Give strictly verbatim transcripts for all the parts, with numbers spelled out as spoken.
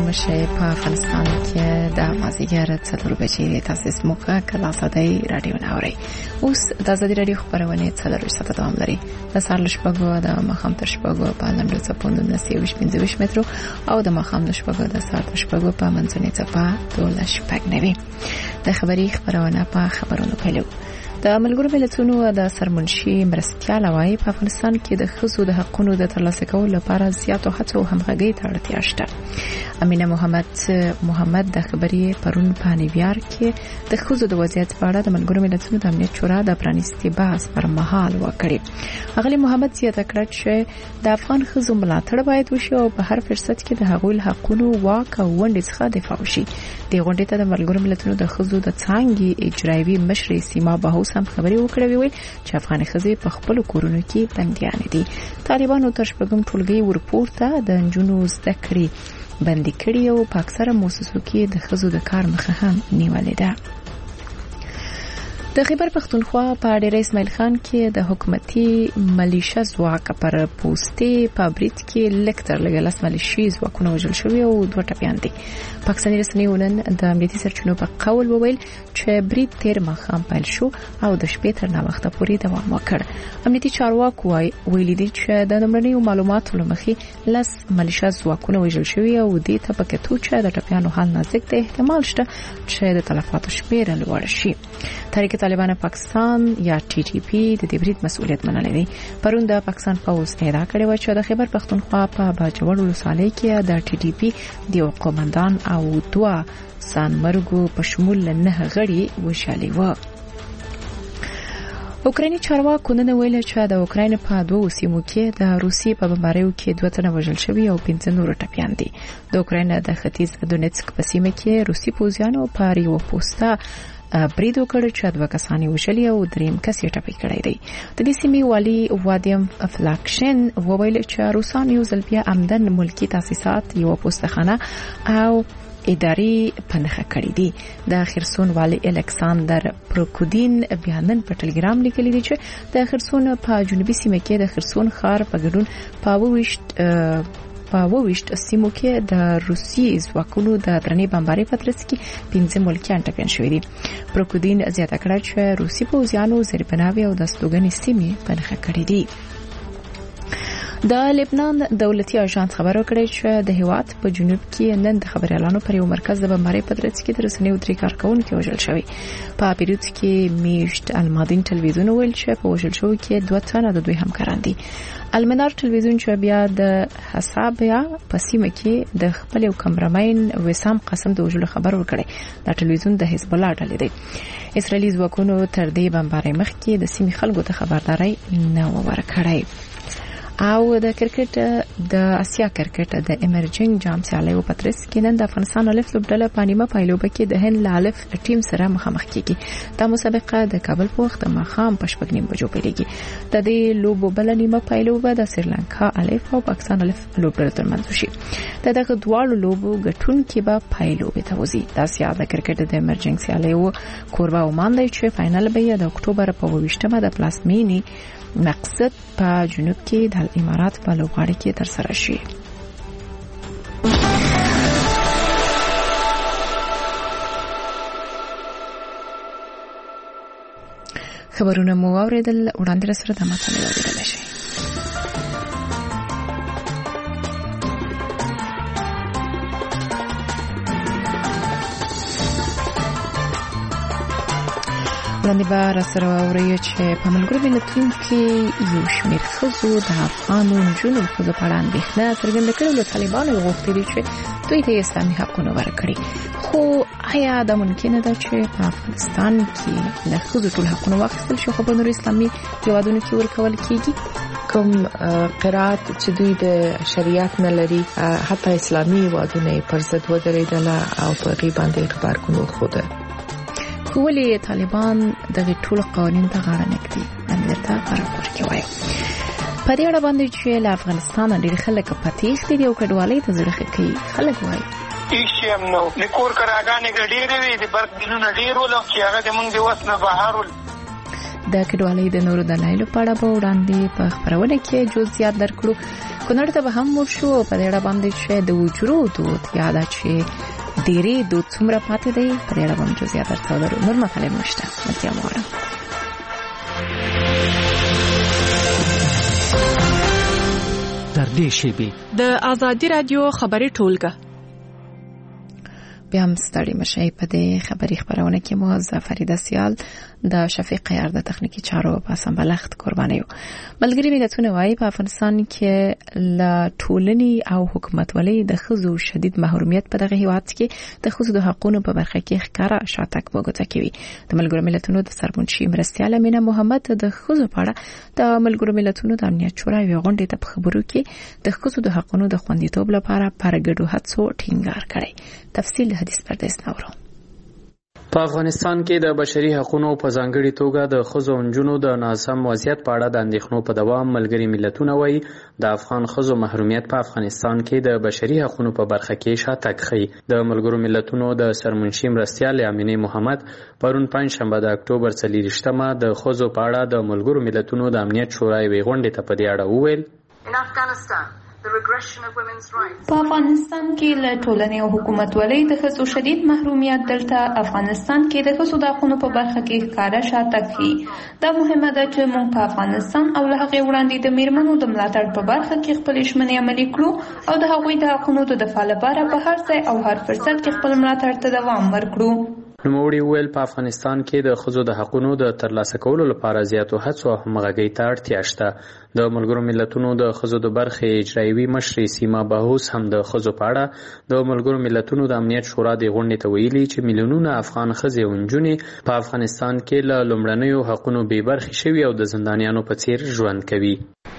معلومه شي په افغانستان کې د مازیګر څلور بجې تاسیس موقع کله صداي رادیو ناوري اوس د ازادي رادیو خبرونه څلور ساعته دوام لري د سهار شپږو د مخام تر شپږو په لمړو څپوند نسي وش پنځه مترو او د مخام شپږو د سهار شپږو په منځنۍ څپه دوله شپږ نوي د خبري خبرونه په خبرونو پیلو د ملګرو ملتونو د سرمنشي مرستيال وايي په افغانستان کې د خزو د حقوقو د ترلاسه کولو لپاره زیاتو هڅو همغږي ته اړتیا شته. امینه محمد محمد د خبري پرون په نیویارک کې د خزو د وضعیت په اړه د ملګرو ملتونو د امنیت شورا د پرانیستي بحث پر مهال وکړي. اغلی محمد زیاته کړه چې د افغان خزو ملاتړ باید وشي او په هر فرصت کې د هغوی حقوقو واک او ونډې څخه دفاع وشي. د غونډې ته د ملګرو ملتونو د خزو د څانګې اجرایي مشر سیما بهوس هم خبري وکړې وی چې افغان خزې په خپل کورونو کې بنديان دي. طالبانو تر شپږم ټولګي ورپورته د انجونو زده کړې بندي کړي او په اکثره مؤسسو کې د خزو د کار مخه هم نیولې ده. د خیبر پختونخوا په ډیر اسماعیل خان کې د حکومتي ملیشه ځواک پر پوسټي په بریټ کې لیکتر لګلاس ملیشي ځواکونه وژل شوی او دوه ټپيان دي. پاکستاني رسنیونن د امنیتي سرچینو په قول وویل چې بریټ تیر مخام پیل شو او د شپې تر نا وخته پورې دوام وکړ. امنیتي چارواکو ویلي دي چې د نمرنیو معلوماتو لمخې لاس ملیشه ځواکونه وژل شوی او د ته پکې تو چې د ټپيانو حال نازک دی احتمال شته چې د تلفاتو شمېر لوړ شي. تحریک طالبان پاکستان یا ټي ټي پی د دې بریټ مسؤلیت منلې دی. پرون د پاکستان پوز ادعا کړې و چې د خیبر پختونخوا په باجوړ ولسوالۍ کې د ټي ټي پی د قومندان او دوا سانمرګو په شمول نه غړي وشالي و. اوکرایني چارواکو نن ویل چې د اوکراین په دوه سیمو کې د روسي په بمباریو کې دوه تنه وژل شوي او پنځه نور ټپيان دي. د اوکراین د ختیځ دونیتسک په سیمه کې روسي پوځیانو په یو پوسټه بریدو کړ چې دوه کسانی وشلي او دریم کس یې ټپي کړی دی. د دې سیمې والي وادیم فلاکشن وویل چې روسان یو ځل بیا عمدن ملکی تاسیسات یو پوسټخانه او اداري پنهخه کړی دي. د خرسون والي الکساندر پروکودین بیانن په ټلګرام لیکلی دی چې د خرسون په جنوبي سیمه کې د خرسون ښار په ګډون پاوويشت په وویشت سیمو کې د روسي ځواکونو د درنې بمبارۍ په ترڅ کې پنځه ملکیان ټپيان شوي دي. پروکودین زیاته کړه چې روسي پوځیانو زیربناوي او د ستوګنې سیمې پنهخه کړې دي. د لبنان دولتي اژانس خبر ورکړی چې د هیواد په جنوب کې نن د خبريالانو پر یو مرکز د بمبارۍ په ترڅ کې د رسنیو درې کارکونکو وژل شوي. په بیروت کې میشت المادین ټلویزیون ویل چې په وژل شوو کې دوه تنه د دوی همکاران دي. المنار ټلویزیون چې بیا د حسابیا په سیمه کې د خپل یو کمرمین وسام قسم د وژلو خبر ورکړی. دا ټلویزیون د حزب الله ډلې دی. اسرائیلي ځواکونو تر دې بمبارۍ مخکې د سیمې خلکو ته خبرداري نه ورکړی. او د کرکټ د اسیا کرکټ د امرجنګ جام سیالیو په ترڅ کې نن د افغانستان الف لوبډله په نیمه پایلوبه کې د هند الف ټیم سره مخامخ کیږي. دا مسابقه د کابل په وخت ماښام په شپږ نیم بجو پیلېږي. د دې لوبو بل نیمه پایلوبه د سریلانکا الف او پاکستان الف لوبډله ترمنځ شي. د دغه دواړو لوبو ګټونکي به پایلوبه ته وځي. د اسیا د کرکټ د امرجنګ سیالیو کوربه عمان دی چې فائنل به د اکتوبر په اوویشتمه د پلاسمینی مقصد په جنوب کې د امارات په لوبغاړي کې تر سره شي. خبرونه مو اوریدل وړاندې سره د متن اوریدل شي. وړاندې به سره اوري چې په ملګرو ملتونو کې یو شمېر ښځو د افغانو نجونو د ښځو په اړه اندېښنه څرګنده کړې له طالبانو غوښتي دي چې دوی ته اسلامي حقونه ورکړي. خو آیا دا ممکنه ده چې په افغانستان کې له ښځو ټول حقونه واخیستل شي خو په نورو اسلامي هېوادونو کې ورکول کېږي؟ کوم قرات چې دوی د شریعت نه لري حتی اسلامي هېوادونه پر ضد ودرېدله او په هغې باندې غبرګون وښوده. ولې طالبان دغه ټول قوانین ته غاړه نه ږدي؟ امریکا راپور کې وایي. په دې اړه باندې چې له افغانستان ډېر خلک په تېښتې دي او کډوالۍ ته زړه ښه کوي. خلک وایي هیڅ هم نو د کور کراګانې ډېرې وي، د برق بلونه ډېر ول چې هغه زموږ د وس نه بهر ول. د کډوالۍ د نورو دلایلو په اړه به وړاندې په خبرونه کې جزئیات درکړو. کونړ ته به هم ورشو او په دې اړه باندې چې د وجرو دود یا دا چې ډېرې دود څومره پاتې دی په دې اړه باندې زیات درته ولرو. نور مطالب نشته. متیا مغواړم. تر دې شیبې د آزادي رادیو خبري ټولګه بیا هم ستړي مشئ. په دې خبري خبرونه کې مو ظفریده سیال د شفیق قیار د تخنیکی چارو په سمبلخت قرباني یو. ملګری ملتونه وايي په افغانستان کې لا ټولنی او حکومتولۍ د خزو شدید محرومیت په دغه هیواد کې د خزو د حقوقو په برخه کې ښکارا شاتک وګټه کوي. د ملګرو ملتونو د سرمنشي مرستیال امینه محمد د خزو په اړه د ملګرو ملتونو د امنیت شورا یو غونډه ته خبرو کې د خزو د حقوقو د خوندیتوب لپاره پرګډو هڅو ټینګار کړي. تفصیل حدیث پردیس نورو. په افغانستان کې د بشري حقوقو په ځانګړي توګه د ښځو او نجونو د ناسم وضعیت په اړه د اندېښنو په دوام ملګري ملتونه وایي د افغان ښځو محرومیت په افغانستان کې د بشري حقوقو په برخه کې شاتګ ښیي. د ملګرو ملتونو د سرمنشي مرستیال امینه محمد پرون پنځشنبه د اکتوبر څلېرویشتمه د ښځو په اړه د ملګرو ملتونو د امنیت شورا یوې غونډې ته په دې اړه وویل: په افغانستان کې له ټولنې او حکومتولۍ د ښځو شدید محرومیت دلته افغانستان کې د ښځو د حقوقو په برخه کې ښکاره شاتګ ښیي. دا مهمه ده چې موږ په افغانستان او له هغې وړاندې د میرمنو د ملاتړ په برخه کې خپلې ژمنې عملي کړو او د هغوی د حقوقو د دفاع لپاره په هر ځای او هر فرصت کې خپل ملاتړ ته دوام ورکړو. نوموړي وویل په افغانستان کې د ښځو د حقوقو د ترلاسه کولو لپاره زیاتو هڅو او همغږۍ ته اړتیا شته. د ملګرو ملتونو د ښځو د برخې اجرایوي مشرې سیما بهوس هم د ښځو په اړه د ملګرو ملتونو د امنیت شورا د غونډې ته ویلي چې میلیونونه افغان ښځې او نجونې په افغانستان کې له لومړنیو حقوقو بې برخې شوي او د زندانیانو په څیر ژوند کوي.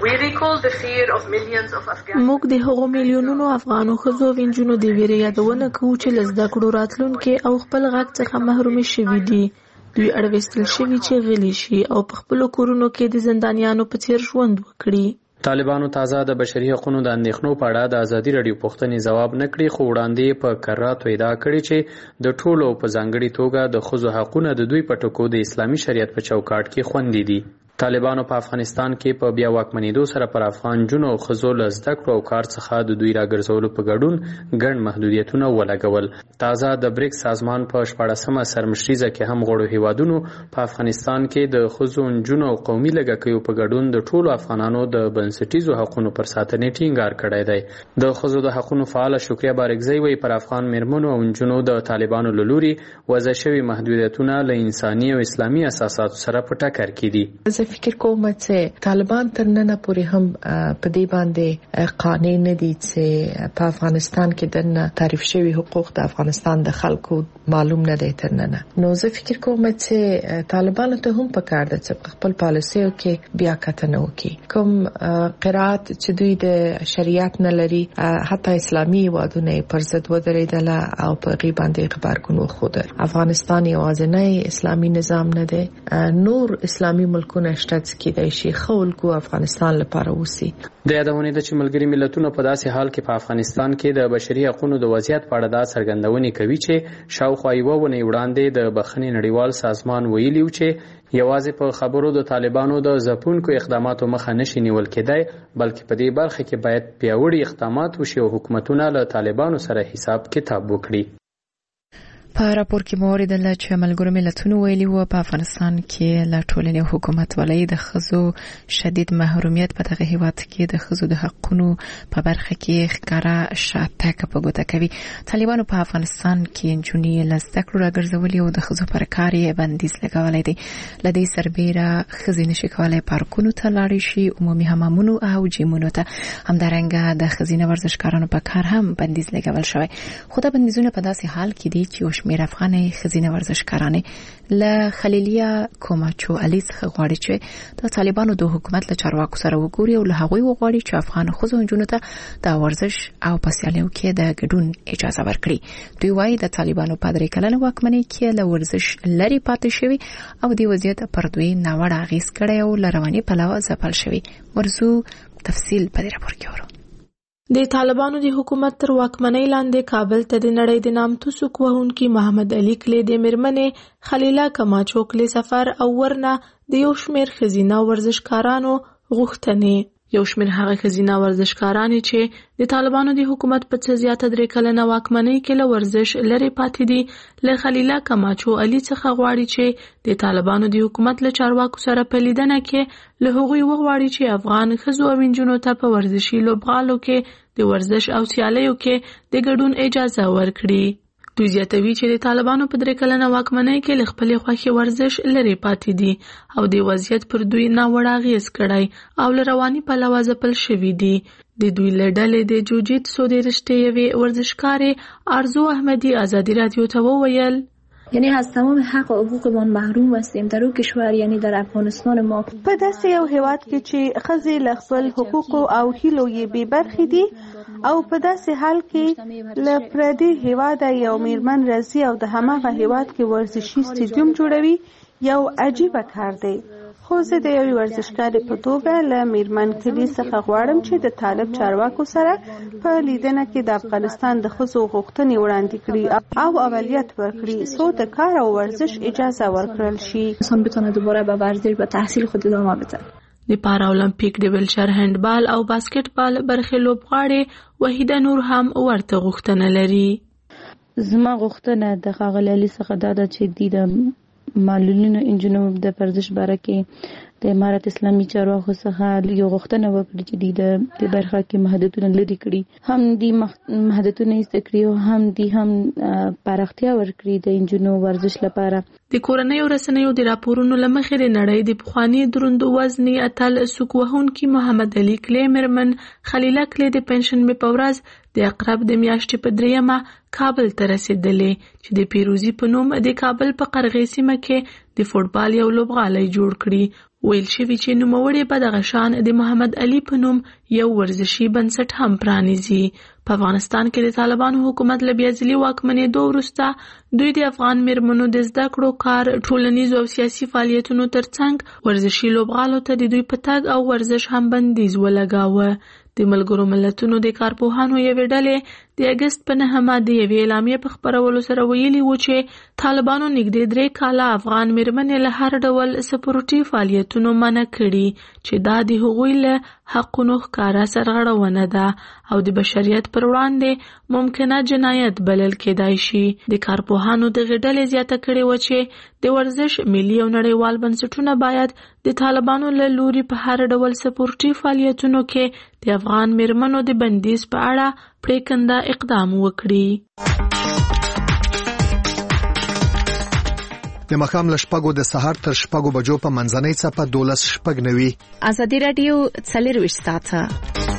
موږ د هغو میلیونونو افغانو ښځو او نجونو د ویرې یادونه کوو چې له زده کړو راتلونکي او خپل غږ څخه محرومې شوي دي. دوی اړوستل شوي چې غلي شي او په خپلو کورونو کې د زندانیانو په څیر ژوند وکړي. طالبانو تازه د بشري حقوقو د اندېښنو په اړه د ازادي راډیو پوښتنې ځواب نه کړي، خو وړاندې په کراتو ادعا کړې چې د ټولو په ځانګړي توګه د ښځو حقوقونه د دوی په ټکو د اسلامي شریعت په چوکاټ کې خوندي دي. طالبانو په افغانستان کې په بیا واکمنېدو سره پر افغان جنو او ښځو له زده کړو او کار څخه د دوی راګرځولو په ګډون ګڼ محدودیتونه ولګول. تازه د بریکس سازمان په شپاړسمه سرمشریزه کې هم غړو هیوادونو په افغانستان کې د ښځو، نجونو او قومي لږکیو په ګډون د ټولو افغانانو د بنسټیزو حقوقو پر ساتنې ټینګار کړی دی. د ښځو د حقوقو فعال شکریه بارګزی وایي پر افغان میرمنو او نجونو د طالبانو له لوري وضع شوي محدودیتونه له انساني او اسلامي اساساتو سره په ټکر کې دي. فکر کوم چې طالبان تر نن پورې هم په دې باندې قانع نه دي چې په افغانستان کې د تعریف شوی حقوق د افغانستان د خلکو معلوم نه دي تر نن. نو زه فکر کوم چې طالبان ته هم پکار ده چې خپل پالیسیو کې بیا کتنه وکړي. کوم قرات چې دوی د شریعت نه لري، حتی اسلامي وادونه پر ضد ودرېدل او په غي باندې خبرګون وخوده. افغانستان یوازینی اسلامي نظام نه دی، نور اسلامي ملکونه شته چې د شي خلکو افغانستان لپاره وسی. د یادونه ده چې ملګري ملتونه په داسې حال کې په افغانستان کې د بشري حقوقو د وضعیت په اړه دا څرګندونه کوي چې شاوخوا یو ونې وړاندې د بخښنې نړیوال سازمان ویلي و چې یوازې په خبرو د طالبانو د ځپونکو اقداماتو مخه نشي نیول کېدای، بلکې په دې برخه کې باید پیاوړي اقدامات وشي او حکومتونه له طالبانو سره حساب کتاب وکړي. په راپور کې موریدل چې ملګرو ملتونو ویلي وو په افغانستان کې له ټولنې حکومت ولې د ښځو شدید محرومیت په دغه هیواد کې د ښځو د حقوقو په برخه کې ښکارا شاتګ په ګوته کوي. طالبانو په افغانستان کې نجونې له زده کړو راګرځولې او د ښځو پر کار یې بندیز لګولې دي. له دې سربېره ښځې نشي کولای پارکونو ته لاړې شي، عمومي حمامونو او جیمونو ته. همدارنګه د ښځینه ورزشکارانو په کار هم بندیز لګول شوی. خو دا بندیزونه په داسې حال کې دي چې شمیر افغاني ښځینه ورزشکارانې له خلیلیا کوماچو علي څخه غواړي چې د طالبانو د حکومت له چارواکو سره وګوري او له هغوی وغواړي چې افغان ښځو او نجونو ته د ورزش او په سیالیو کې د ګډون اجازه ورکړي. دوی وایي د طالبانو په درې کلنه واکمنۍ کې له ورزش لري پاتې شوی او د وضعیت پر دوی ناوړه اغېز کړی او له رواني پلوه ځپل شوی. ورزو تفصیل په دې راپور کې ورو. د طالبانو د حکومت تر واکمنۍ لاندې کابل ته د نړۍ د نامتو سوک وهونکي محمد علي کلی د میرمنې خلیلا کماچو کلی سفر او ورنه د یو شمېر ښځینه ورزشکارانو غوښتنې. یو شمېر هغه ښځینه ورزشکارانې چې د طالبانو د حکومت په څه زیاته درې کلنه واکمنۍ کې له ورزش لرې پاتې دي له خلیله کماچو علي څخه غواړي چې د طالبانو د حکومت له چارواکو سره په لیدنه کې له هغوی وغواړي چې افغان ښځو او نجونو ته په ورزشي لوبغالو کې د ورزش او سیالیو کې د ګډون اجازه ورکړي. دوی زیاتوي چې د طالبانو په درې کلنه واکمنۍ کې له خپلې خوښې ورزش لرې پاتې دي او د وضعیت پر دوی ناوړه اغېز کړی او له رواني پلوه ځپل شوي دي. د دوی له ډلې د جوجیتسو د رشتې یوې ورزشکارې آرزو احمدي ازادي رادیو ته وویل یعنی از تمام حق و حقوقمان محروم هستیم در اون کشور یعنی در افغانستان ما. په داسې یو هیواد کې چې ښځې له خپل حقوقو او هیلو یې بې برخې دي او په داسې حال کې له پردي هیواده یو میرمن راځي او د هماغه هیواد کې ورزشي سټیډیوم جوړوي یو عجیبه کار دی. خو زه د یوې ورزشکارې په توګه له میرمن کلي څخه غواړم چې د طالب چارواکو سره په لیدنه کې د افغانستان د ښځو غوښتنې وړاندې کړي او اولویت ورکړي څو د کار او ورزش اجازه ورکړل شي. انسان بتونه دوباره به ورزش به تحصیل خود ادامه بده. د پارا المپیک د ویلچر هندبال او باسکټبال برخې لوبغاړې وحیده نور هم ورته غوښتنه لري. زما غوښتنه د ښاغلي علي څخه دا ده چې د معلولینو انجونو د ورزش باره کې د امارت اسلامي چارواکو څخه یو غوښتنه وکړي چې د دې برخه کې محدودیتونه لرې کړي هم د محدودیتونه ایسته کړي او هم د هم پراختیا ورکړي د انجونو ورزش لپاره. د کورنیو رسنیو د راپورونو له مخې د نړۍ د پخواني دروند وزني اتل سوک وهونکي محمد علي کلی میرمن خلیله کلی د پنشنبې په ورځ د اقرب د میاشتې په دریمه کابل ته رسېدلې چې د پیروزي په نوم د کابل په قرغې سیمه کې د فوټبال یو لوبغالی جوړ کړي. ویل شوي چې نوموړی به دغه شان د محمد علي په نوم یو ورزشي بنسټ هم پرانیزي. په افغانستان کې د طالبانو حکومت له بیا ځلي واکمنېدو وروسته دوی د افغان میرمنو د زده کړو کار ټولنیزو او سیاسي فعالیتونو ترڅنګ ورزشي لوبغالو ته د دوی په تګ او ورزش هم بندیز ولګاوه. د ملګرو ملتونو د کارپوهانو یوې ډلې د اګست په نهمه د یوې اعلامیې په خپرولو سره ویلي و چې طالبانو نږدې درې کاله افغان میرمنې له هر ډول سپورټي فعالیتونو منع کړي چې دا د هغوی له حقونو ښکاره سرغړونه ده او د بشریت پر وړاندې ممکنه جنایت بلل کېدای شي. د کارپوهانو دغې ډلې زیاته کړې وه چې د ورزش ملي او نړیوال بنسټونه باید د طالبانو له لوري په هر ډول سپورټي فعالیتونو کې د افغان میرمنو د بندیز په اړه پریکنده اقدام وکړي. د ماښام له شپږو د سهار تر شپږو بجو په منځنۍ څپه دولس شپږ نوي. ازادي راډیو څلرویشت ساعته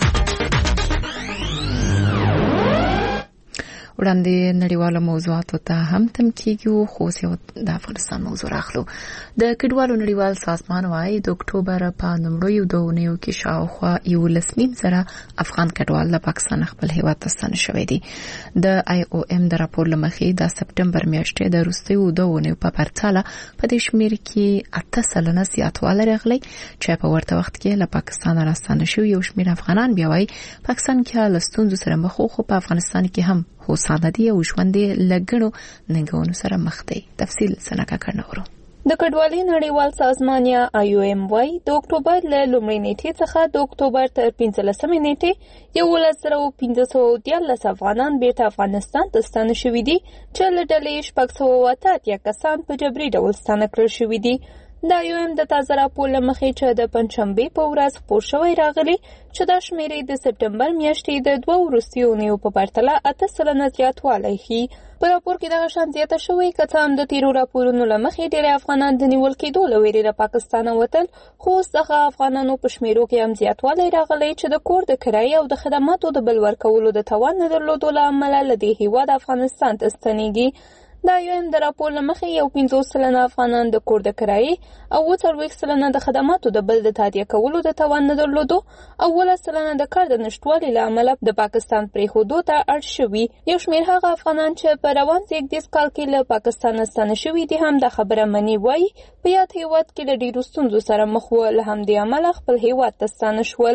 وړاندې نړیوالو موضوعاتو ته هم تم کېږو خو اوس د افغانستان موضوع راخلو. د کډوالو نړیوال سازمان وايي د اکتوبر په لومړیو دوه اونیو کې شاوخوا یولس نیم زره افغان کډوال له پاکستان خپل هیواد ته ستانه شوي دي. د آی او ام د راپور له مخې د سپټمبر میاشتې د وروستیو دوه اونیو په پرتله په دې شمېر کې اته سلنه زیاتوالی راغلی چې په ورته وخت کې له پاکستان راستانه شوي یو شمېر افغانان بیا وايي پاکستان کې له ستونزو سره مخ وو خو په افغانستان کې هم هوسانه دي او ژوند یې له ګڼو ننګونو سره مخ دی. تفصیل سنکا کړنورو. د کډوالۍ نړیوال سازمان یا آی او ام وايي د اکتوبر له لومړۍ نیټې څخه د اکتوبر تر پنځلسمې نیټې یولس زره پنځه سوه دیارلس افغانان بیرته افغانستان ته ستانه شوي دي چې له ډلې شپږ سوه اته اتیا کسان په جبري ډول ستانه کړل شوي دي. د آی او ام د تازه راپور له مخې چې د پنجشنبې په ورځ خپور شوی راغلی چې دا شمېرې د سپټمبر میاشتې د دوه وروستیو اونیو په پرتله اته سلنه زیاتوالی ښیي. په راپور کې دغه شان زیاته شوې که څه هم د تیرو راپورونو له مخې ډېری افغانان د نیول کېدو له ویرې له پاکستانه وتل خو اوس دغه افغانانو په شمېرو کې هم زیاتوالی راغلی چې د کور د کرایې او د خدماتو د بل ورکولو د توان نه درلودو له امله له دې هېواد افغانستان ته ستنېږي. د آی او ام د راپور له مخې یو پنځوس سلنه افغانان د کور د کرایې او اووه څلوېښت سلنه د خدماتو د بل د تادیه کولو د توان نه درلودو او اوولس سلنه د کار د نشتوالي له امله د پاکستان پرېښودو ته اړ شوي. یو شمېر هغه افغانان چې په روان زېږدیز کال کې له پاکستانه ستانه شوي دي هم دا خبره مني. وایي په یاد هېواد کې له ډېرو ستونزو سره مخ وو له همدې امله خپل هېواد ته ستانه شول.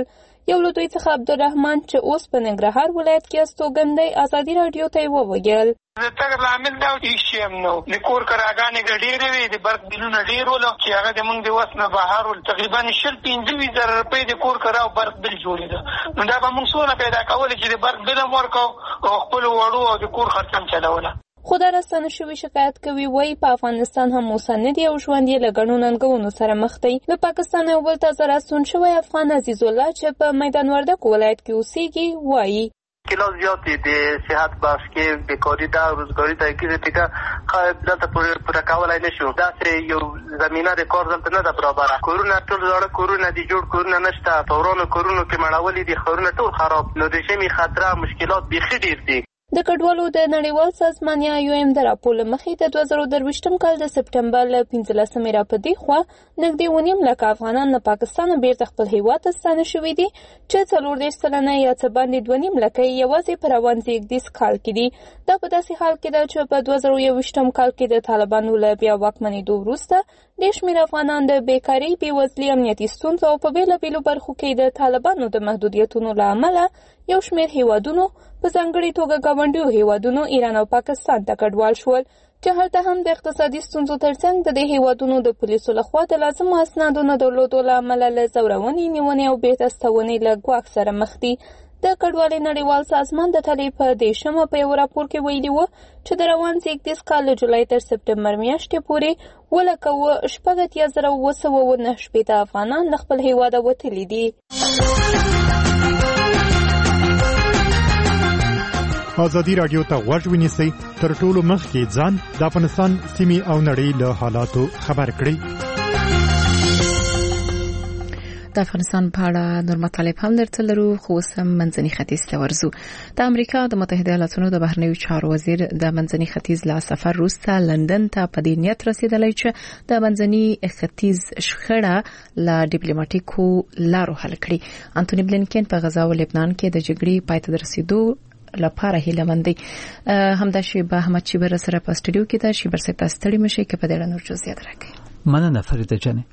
یو له دوی څخه عبدالرحمن چې اوس په ننګرهار ولایت کې استوګن دی ازادي راډیو ته یې وویل د تګ لامل دا هیڅ شی هم نه د کور کراګانې ډېرې وې د برق بلونه ډېر ول چې هغه زموږ د وس نه بهر ول تقریبا شل پنځه ویشت زره روپۍ د کور کرا او برق بل جوړېده نو دا به موږ څونه پیدا کولی چې د برق بل هم ورکو او خپلو وړو او د کور خرڅ هم چلوله خو دا راستانه شوي شکایت کوي وایي په افغانستان هم اوسه نه دی او ژوند یې له ګڼو ننګونو سره مخ دی له پاکستان یو بل تازه راستون شوی افغان عزیز الله چې په میدان وردګ ولایت کې اوسېږي وایي کلاس زیاتې د صحت بخش کې بیکاري ده روزګاري ته کې دیګه دلته پوره کولای نشو داسې یو زمینه د کار دلته نه ده برابره کورونه ټول زاړه کورونه دي جوړ کورونه نشته په ورانو کورونو کې مړولي دي خورونه ټول خراب نو د ژمي خطره مشکلات بیخي ډېر دي د کډوالو د نړیوال سازمان یا یو ایم د راپور له مخې د دوه زره درویشتم کال د سپټمبر له پنځلسمې راپدې خوا نږدې ونیم لکه افغانان له پاکستانه بیرته خپل هیواد ته ستانه شوي دي چې څلور دېرش سلنه یا څه باندې دوه نیم لکه یې یوازې په روان زېږدیز کال کې دي دا په داسې حال کې ده چې په دوه زره یوویشتم کال کې د طالبانو له بیا واکمنېدو وروسته ډېر شمېر افغانان د بېکارۍ بېوزلي امنیتي ستونزو او په بېلابېلو برخو کې د طالبانو د محدودیتونو له امله یو شمېر هیوادونو په ځانګړې توګه ګاونډیو هیوادونو ایران او پاکستان ته کډوال شول چې هلته هم د اقتصادي ستونزو ترڅنګ د دې هیوادونو د پولیسو لخوا د لازمو اسنادو نه درلودو له امله له ځورونې نیونې او بېرته ستونې له ګواښ سره مخ دي د کډوالۍ نړیوال سازمان د تلې په دېرشمه په یو راپور کې ویلي وو چې د روان زېږدیز کال له جولای تر سپټمبر میاشتې پورې اووه لکه شپږ اتیا زره اووه سوه اووه نهه شپېته افغانان له خپل هیواده وتلي دي ازادي راډیو ته غوږ ونیسئ تر ټولو مخکې ځان د افغانستان سیمې او نړۍ له حالاتو خبر کړئ د افغانستان په اړه نور مطالب هم درته لرو خو اوس هم منځني ختیځ ته ورځو د امریکا د متحده ایالاتونو د بهرنیو چارو وزیر د منځني ختیځ له سفر وروسته لندن ته په دې نیت رسیدلی چې د منځني ختیځ شخړه له ډیپلوماټیکو لارو حل کړي انټونی بلینکن په غزا او لبنان کې د جګړې پای ته رسیدو لپاره هیله مندي همدا شی به احمد شیبر سره په سټډیو کې د شیبر سره ستړي مشي کې په دې اړه نور جزئیات راکړي مننه فریده جانې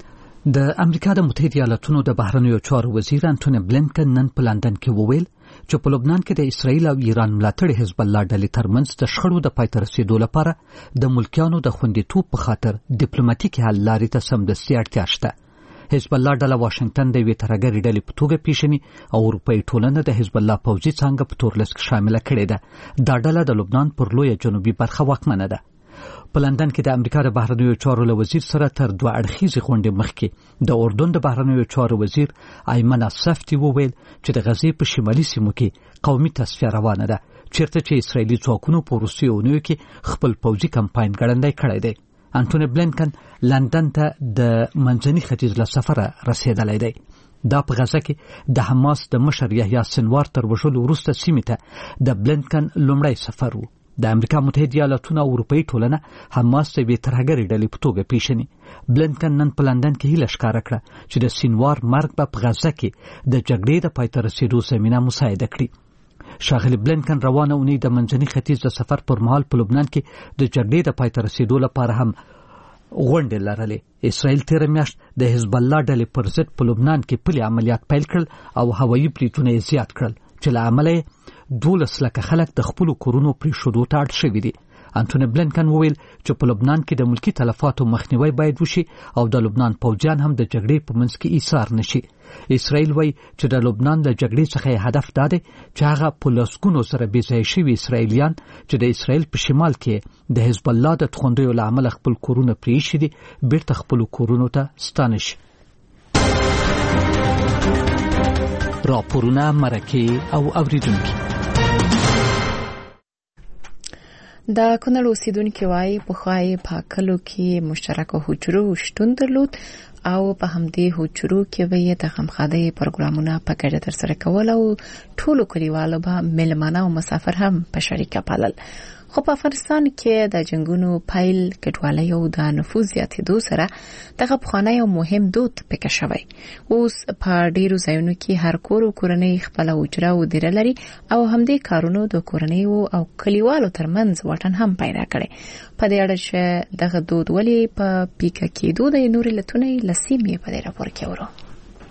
د امریکا د متحده ایالاتونو د بهرنیو چارو وزیر انټونی بلینکن نن په لندن کې وویل چې په لبنان کې د اسرایل او ایران ملاتړي حزب الله ډلې ترمنځ د شخړو د پای ته رسیدو لپاره د ملکیانو د خوندیتوب په خاطر ډیپلوماټیکي حل لارې ته سمدستي اړتیا شته حزب الله ډله واشنگټن د یوې ترهګرې ډلې په توګه پیژني او اروپایي ټولنه د حزب الله پوځي څانګه په تورلس کې شامله کړې ده دا ډله د لبنان پر لویه جنوبي برخه واکمنه ده په لندن کې د امریکا د بهرنیو چارو له وزیر سره تر دوه اړخیزې غونډې مخکې د اردن د بهرنیو چارو وزیر ایمن الصفدي وویل چې د غزې په شمالي سیمو کې قومي تصفیه روانه ده چیرته چې اسرایلي ځواکونو په وروستیو اونیو کې خپل پوځي کمپاین ګړندی کړی دی انټونی بلینکن لندن ته د منځني ختیځ له سفره رسیدلی دی دا په غزه کې د حماس د مشر یحیی سنوار تر وژلو وروسته سیمې ته د بلینکن لومړی سفر و د امریکا متحده ایالاتونو او اروپایي ټولنه حماس ته یوې ترهګرې ډلې په توګه پیژني بلینکن نن په لندن کې هیله ښکاره کړه چې د سنوار مرګ به په غزه کې د جګړې د پای ته رسیدو زمینه مساعده کړي ښاغلي بلینکن روانه اونۍ د منځني ختیځ د سفر پر مهال په لبنان کې د جګړې د پای ته رسیدو لپاره هم غونډې لرلې اسرائیل تیر میاشت د حزب الله ډلې پر ضد په لبنان کې پلي عملیات پیل کړل او هوایي بریدونه یې زیات کړل چې له امله دولس لکه خلک د خپلو کورونو پرېښودو ته اړ شوي دي انټونی بلینکن وویل چې په لبنان کې د ملکی تلفاتو مخنیوي باید وشي او د لبنان پوځیان هم د جګړې په منځ کې ایثار نشي اسرائیل وایي چې د لبنان د جګړې څخه هدف دا دی چې هغه په لسګونو سره بې ځایه شوي اسرائیلیان چې د اسرائیل په شمال کې د حزب الله د توغندیو له امله خپل کورونه پرېښي دي بیرته خپلو کورونو ته ستانه شي راپورونه مرکې او اوریدونکي د کونړ اوسیدونکو وايي په خای په کلو کې مشترک حجرو شتون درلود او په همدې حجرو کې وي د غمخادي پروګرامونه په ګډه ترسره کول او ټولو کلیوالو به ملمانه او مسافر هم په شریکه پالل خو په افغانستان کې د جنگونو پایل کډوالۍ او د نفوذ زیاتېدو سره دغه پخوانی او مهم دود پکې شوی اوس په ډیرو ځایونو کې هر کور او کورنۍ خپل حجره او دیره لري او همدې کارونو د کورنۍ او کلیوالو ترمنځ واټن هم پیدا کړي په دې اړه چې دغه دود ولې په پیکه کېدو د نورې لتونې لسیمې په دې راپور کې ورو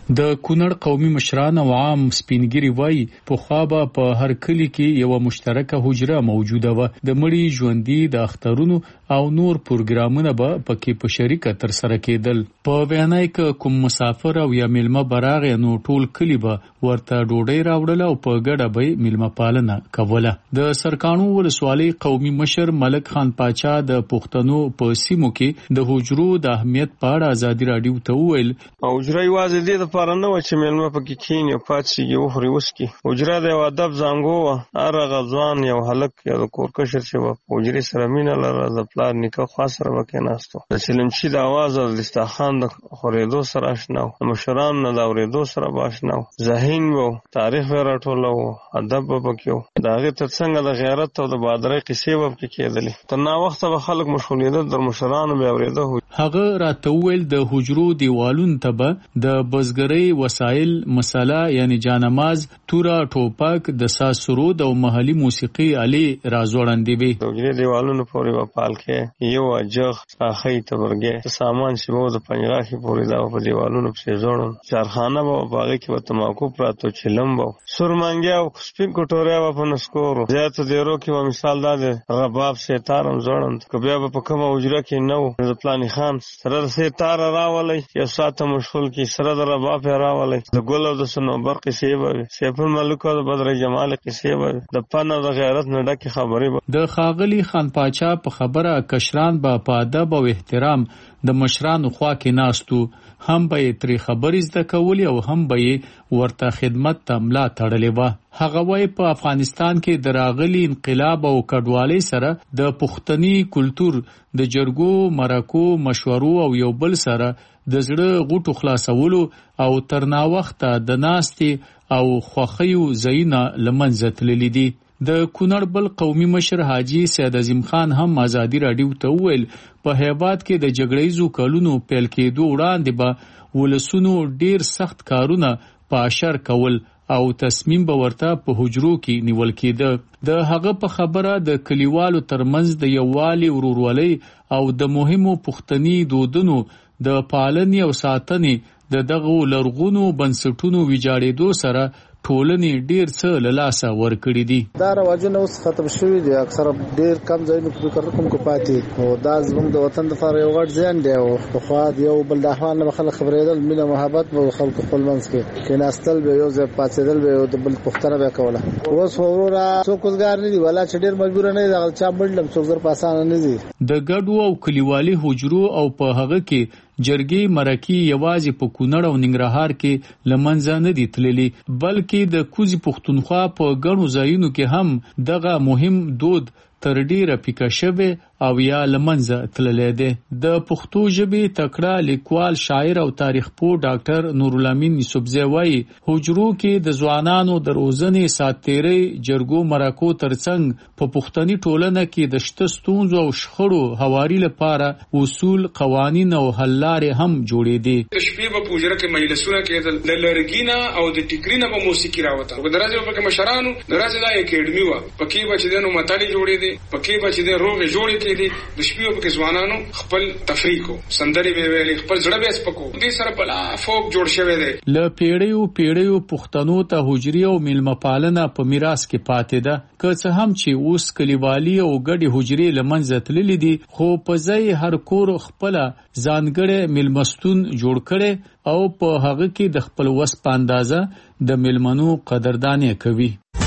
د کونړ قومي مشران او عام سپینګری وای په خوابه په هر کلی کې یو مشترکه حجره موجوده و د مړي ژوندۍ د اخترونو او نور پروګرامونه به پکې په شریکه تر سره کېدل په بیانای کې کوم مسافر او یا میلمه براغ نو ټول کلی به ورته ډوډۍ راوړل او په ګډه به میلمه پالنه کوله د سرکانو ولسوالۍ قومي مشر ملک خان پاچا د پښتنو په سیمو کې د حجرو د اهمیت په اړه ازادي رادیو ته وویل حجره یوازې د لپاره نه و چې میلمه پکې کښیني او پاتې او خوري وسکي حجره د ادب زنګو هر غزوان یو هلک یا د کورکشر چې و حجره سره مینه لرله د پلار نیکه خوا سره وکېناستو د چلمچي د اواز او د دسترخوان د خورېدو سره اشنا و د مشرانو نه د اورېدو سره به اشنا و ذهین و تاریخ به راټوله و ادب به پکې و د هغې تر څنګ د غیرت او د بهادرۍ قصې به پکې کېدلې تر ناوخته به خلک مشغولېدل د مشرانو به اورېده هغه راته وویل د حجرو دیوالونو ته به د بزګرۍ وسایل مساله یعنی جانماز تورا ټوپک د ساز سرود او محلي موسیقي علي رازوړندې وي د حجرې دیوالونو پورې به پالکې یو اجغ اخی تبرګې سامان چې وو د پنجراخي پورې دا په دیوالونو پسې زوړن چارخانه به په هغه کې به تماکو پراتو چلم به سرمنګیا او سپین کوټوریا به په نسکورو زیات دیرو کې و مثال دا د رباب ستارم زوړند کبیا به په کومه حجره کې نو د پلان خان سره ستار راولي یو ساته مشغول کې سره د رباب راولي د ګل او د سنوبر قصې به سیف الملک او د بدر جمال قصې به د پن او د غیرت نه ډکه خبرې به د خاغلی خان پاچا په خبره کشران به په ادب او احترام د مشرانو خوا کې ناستو هم به تری خبرې زده کولې او هم به ورته خدمت ته ملا تړلې و هغه وای په افغانستان کې د راغلي انقلاب او کډوالۍ سره د پښتني کلچر د جرګو مرکو مشورو او یو بل سره د زړه غوټو خلاصولو او ترنا وخت د ناستي او خوخیو زینا لمنځه تللی دي د کونړ بل قومي مشر حاجی سید عظیم خان هم ازادي رادیو ته ویل په هیواد کې د جګړې زو کلونو پیل کېدو وړاندې به ولسونو ډیر سخت کارونه په اشر کول او تصمیم به ورته په حجرو کې نیول کېده د هغه په خبره د کلیوالو ترمنځ د یووالي ورورولۍ او د مهمو پښتني دودونو د پالنې او ساتنې د دغه لرغونو بنسټونو ویجاړېدو سره ټولنې ډیر څه له لاسه ورکړي دي دا رواجونه اوس ختم شوي دي اکثره ډیر کم ځایونه کې فکر کوم کو پاتې او دا زموږ د وطن لپاره یو غټ زیان دی او خو یو بل د احوال نه خلک خبرېدل مینه محبت به خلکو خپل منځ کې کیناستل به یو ځای پاتېدل به یو د بل پښتنه به کوله اوس ورورا څوک وزګار نه دی ولا چې ډیر مجبور نه دی چا بلډم څوک زر پاسانه نه دي د ګډو او کلیوالي حجرو او په هغه کې جرګي مرکی یوازې په کونړ او ننګرهار کې لمنځه نه دي تللي بلکې د کوزي پښتونخوا په ګڼو ځایونو کې هم دغه مهم دود تر ډیره پیکا شوه او یا لمنځه تللی دی د پښتو ژبې تکړه لیکوال شاعر او تاریخ پوه ډاکټر نور الامین یوسفزی وایي حجرو کې د ځوانانو د روزنې ساتیري جرګو مرکو ترڅنګ په پښتني ټولنه کې د شته ستونزو او شخړو هواري لپاره اصول قوانین او حل لارې هم جوړې دي د شپې په حجره کې مجلسونه کېدل د لرګینا او د ټیکرینا په موسیقي راوته او د راځي په مشرانو د راځي د اکیډمي و پکې بچ دنو متانی جوړې دي پکې بچ د روغ جوړې کې دي د شپې په ځوانانو خپل تفریح کو سندري به ویلي خپل زړه به سپکو دې سره بلا فوک جوړ شوی دی ل پیړیو پیړیو پښتنو ته حجري او میلمه پالنه په میراث کې پاتې ده که څه هم چې اوس کلیوالي او ګډي حجري لمنځه تللي دي خو په ځای هر کور خپل ځانګړی میلمستون جوړ کړي او په هغه کې د خپل وس په اندازه د میلمنو قدرداني کوي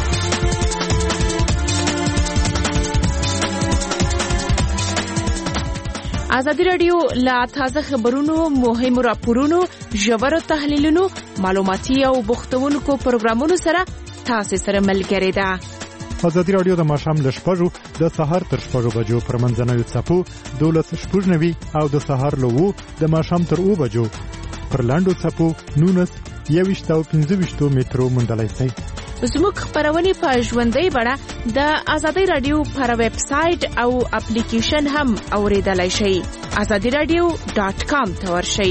ازادي رادیو لا تازه خبرونو مهم راپورونو ژور تحلیلونو معلوماتي او بوختونکو پروګرامونو سره تاسو سره ملګری ده ازادي رادیو د ماښام له شپږو د سهار تر شپږو بجو پر منځنوي څپو دولس شپږ نوي او د سهار له وو د ماښام تر اوو بجو پر لاندو څپو نونس یويشت او پنځه ویشت مترو موندلای شئ زموږ خبرونه په ژوندۍ بڼه د ازادي رادیو پر ویب سټ او اپلیکیشن هم اوریدلای شئ azadi radio dot com ته ورشئ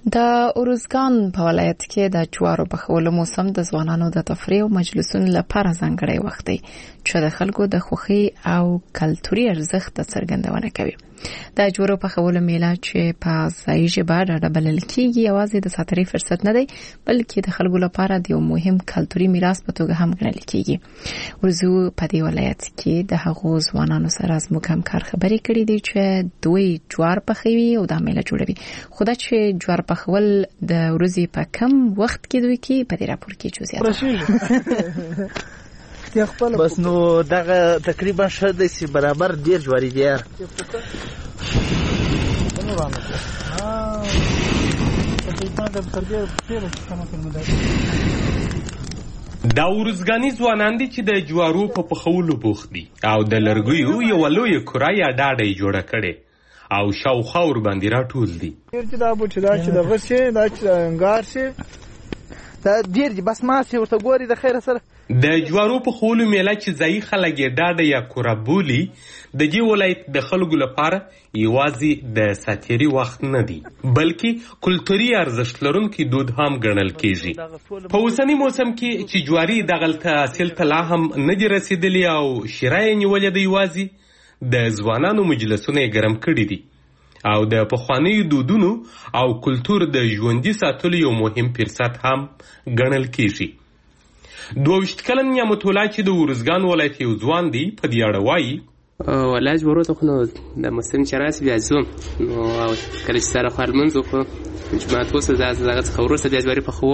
د اروزګان په ولایت کې د جوارو پخولو موسم د ځوانانو د تفریح او مجلسونو لپاره ځانګړی وخت دی چې د خلکو د خوښي او کلتوري ارزښت څرګندونه کوي. د جوارو پخولو میله چې په ځایي ژبه ډاډه بلل کېږي یوازې د ساتري فرصت نه دی بلکې د خلکو لپاره د یو مهم کلتوري میراث په توګه هم ګڼل کېږي. ورزو په دې ولایت کې د هغو ځوانانو سره زموږ همکار خبرې کړې دي چې دوی جوار پخوي او د میله جوړوي. خو دا چې جوار پخول د ورځې په کم وخت کې دوی کې په دې راپور کې جزئیات بس نو دغه تقریبا شته چې برابر ډیر جواری دی. دا ورزګانی ځوانان دي چې د جوارو په پخولو بوخت دي او د لرګیو یو لوی کورای ډاډه جوړه کړي او شاوخوا ور باندې راټول دي. چې دا بو چې دا چې د غشي دا چې انګار شي دا ډیر دي بس ما چې ورته ګوري د خیر سره د جوارو په خولو میله چې ځای خلک ډاډه یا کورابولي د دې ولایت د خلکو لپاره یوازې د ساتيري وخت نه دی بلکې کلتوري ارزښت لرونکي دود هم ګڼل کېږي. په اوسنی موسم کې چې جواري دغلته حاصل ته لا هم نه دی رسیدلی او شیرای نیولې دی یوازې د ځوانانو مجلسونه ګرم کړي دي او د پخوانیو دودونو او کلتور د ژوندي ساتلو یو مهم فرصت هم ګڼل کېږي. دوه کلن نعمت الله چې د ورزګان ولایت یو ځوان دی په دې اړه وایي ولا جوړو ته نو د مسلم چې راسي بیا زوم نو کله چې سره خپل منځو په جماعت وسه د هغه څخه ورسته بیا جواري په خو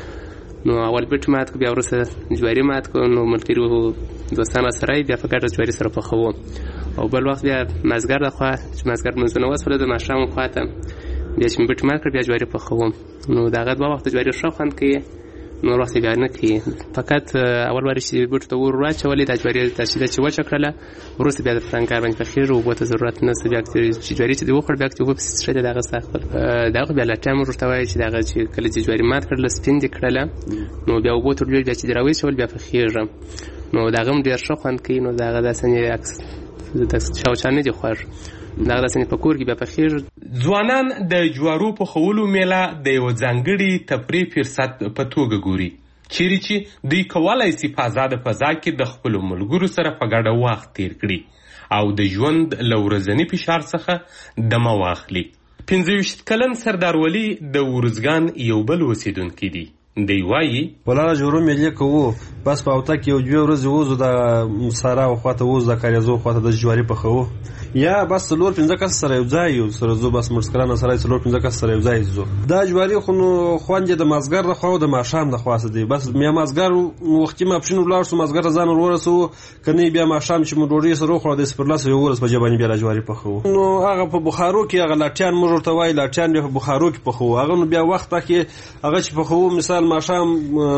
نو اول بیت مات کو بیا ورسته جواري مات کو نو ملګری دوستانه سره بیا په ګډه جواري سره په خو او بل وخت بیا مازګر د خو چې مازګر منځونه وسوله د ماشام خواته بیا چې بیت مات کړ بیا جواري په خو نو دغه دوه وخت جواري شو خوند کوي نو راځي بیا نه کوي فقط اول واری چې بیت ته ور راچولې د جواري تاسیده چې وچ کړله ورسته بیا د فرانکار باندې په خیر او بوته ضرورت نه سي بیا چې جواري چې د وخت بیا چې وب ستشه دغه ساخل دغه بیا لا ټایم ورته وایي چې دغه چې کله چې جواري مات کړل سپین دي کړله نو بیا وبوته بیا چې دراوي شول بیا په خیر نو دغه ډیر ښه خوند کوي نو دغه د سنې عکس د شاوچانه دي خور دغه د سنې په کور کې بیا په خیر. ځوانان د جوارو په خولو میله د یو ځانګړي تفریح فرصت په توګه ګوري چیرې چې دوی کولای شي په آزاده فضا کې د خپلو ملګرو سره په ګډه وخت تیر کړي او د ژوند له ورځني فشار څخه دمه واخلي. پنځه ویشت کلن سردار ولی د ورزګان یو بل اوسیدونکی دی. دی وایي ولاړه جوړو ملي کوو بس په اوته کې یو دوه ورځې وځو د سارا او خواته وځو د کاریزو خواته د جواري په خو یا بس څلور پنځه کس سره یو ځای یو سره زو بس مرسکرانه سره څلور پنځه کس سره یو ځای زو دا جواري خو نو خوانجه د مازګر د خو د ماشام د خواسته دی بس میا مازګر وخت ما پښینو لاړ سو مازګر ځان ورسو کني بیا ماشام چې مو ډوډۍ سره خو د سپرلاس یو ورس په جبانی بیا جواري په خو نو هغه په بخارو کې هغه لاټیان موږ ورته وای لاټیان په بخارو کې په خو هغه نو بیا وخت کې هغه چې په خو مثال ماشام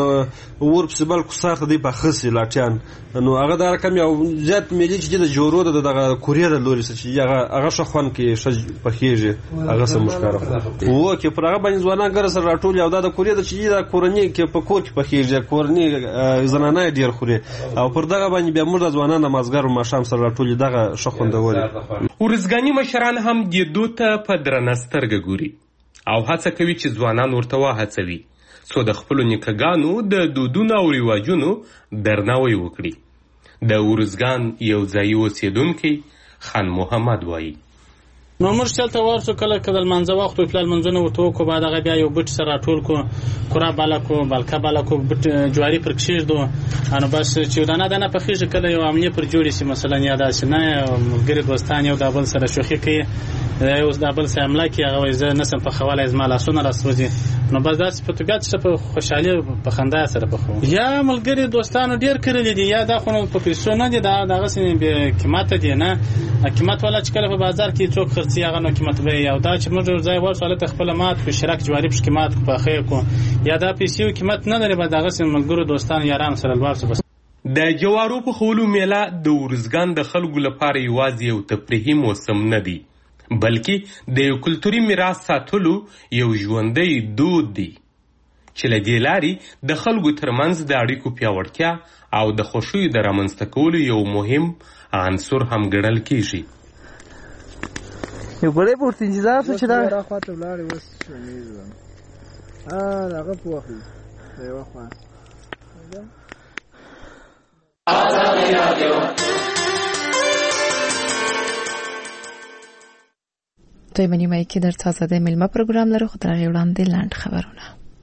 ور په بل کو سره دی په خسي لاټیان نو هغه دا رقم یو زیات ملي چې د جوړو د دغه کوریا د لوري چې هغه هغه شخوان کې شج پخېږي هغه سم مشکاره وو کې پر هغه باندې ځوانان ګر سره راټول یو د کوریا د چې د کورنۍ کې په کور کې پخېږي کورنۍ زنانه ډیر خوري او پر دغه باندې بیا موږ ځوانان د مازګر او ماشام سره راټول دغه شخوندوري. ورزګانی مشران هم د دوته په درنسترګه ګوري او هڅه کوي چې ځوانان ورته وهڅوي څو د خپل نیکګانو د دودونو او ریواجونو درناوی وکړي. د ورزګان یو ځای اوسیدونکی خان محمد وایي نو موږ چلته ورسو کله کله منځه وخت او پلان منځونه ورته کو بعد هغه بیا یو بټ سره ټول کو کورا بالا کو بلکا بالا کو بټ جواری پر کښیر دو انو بس چې دانه دانه په خېږه کله یو عملیه پر جوړی سي مثلا یا داسې نه ګرد وستان یو دابل سره شوخي کوي یو دابل سره املاک هغه زه نسم په خواله از مال اسونه راسوځي نو بس داس په توګه چې په خوشحالي په خندا سره په خو یا ملګری دوستانو ډیر کړل دي یا دا خو په پیسو نه دي دا دغه سین به قیمت دي نه قیمت ولا چې کله په بازار کې څوک خرڅي هغه نو قیمت به یو دا چې موږ ځای ورساله خپل مات په شراک جواری په قیمت په خیر کو یا دا پیسو قیمت نه لري به دغه سین ملګرو دوستان یاران سره ورسو بس. د جوارو په خولو میله د ورزګان د خلکو لپاره یوازې یو تفریحي موسم نه دی بلکې د یو کلتوري میراث ساتلو یو ژوندی دود دی چې له دې لارې د خلکو ترمنځ د اړیکو پیاوړتیا او د خوښیو د رامنځته کولو یو مهم عنصر هم ګڼل کېږي. یو ګړی به ورته انتظار شو چې دا راخواته ولاړې اوس شمیز ده هغه په وخت د یوه خوا دوی منیمه کې در تازه د میلمه پروګرام لرو خو تر هغې وړاندې لنډ خبرونه.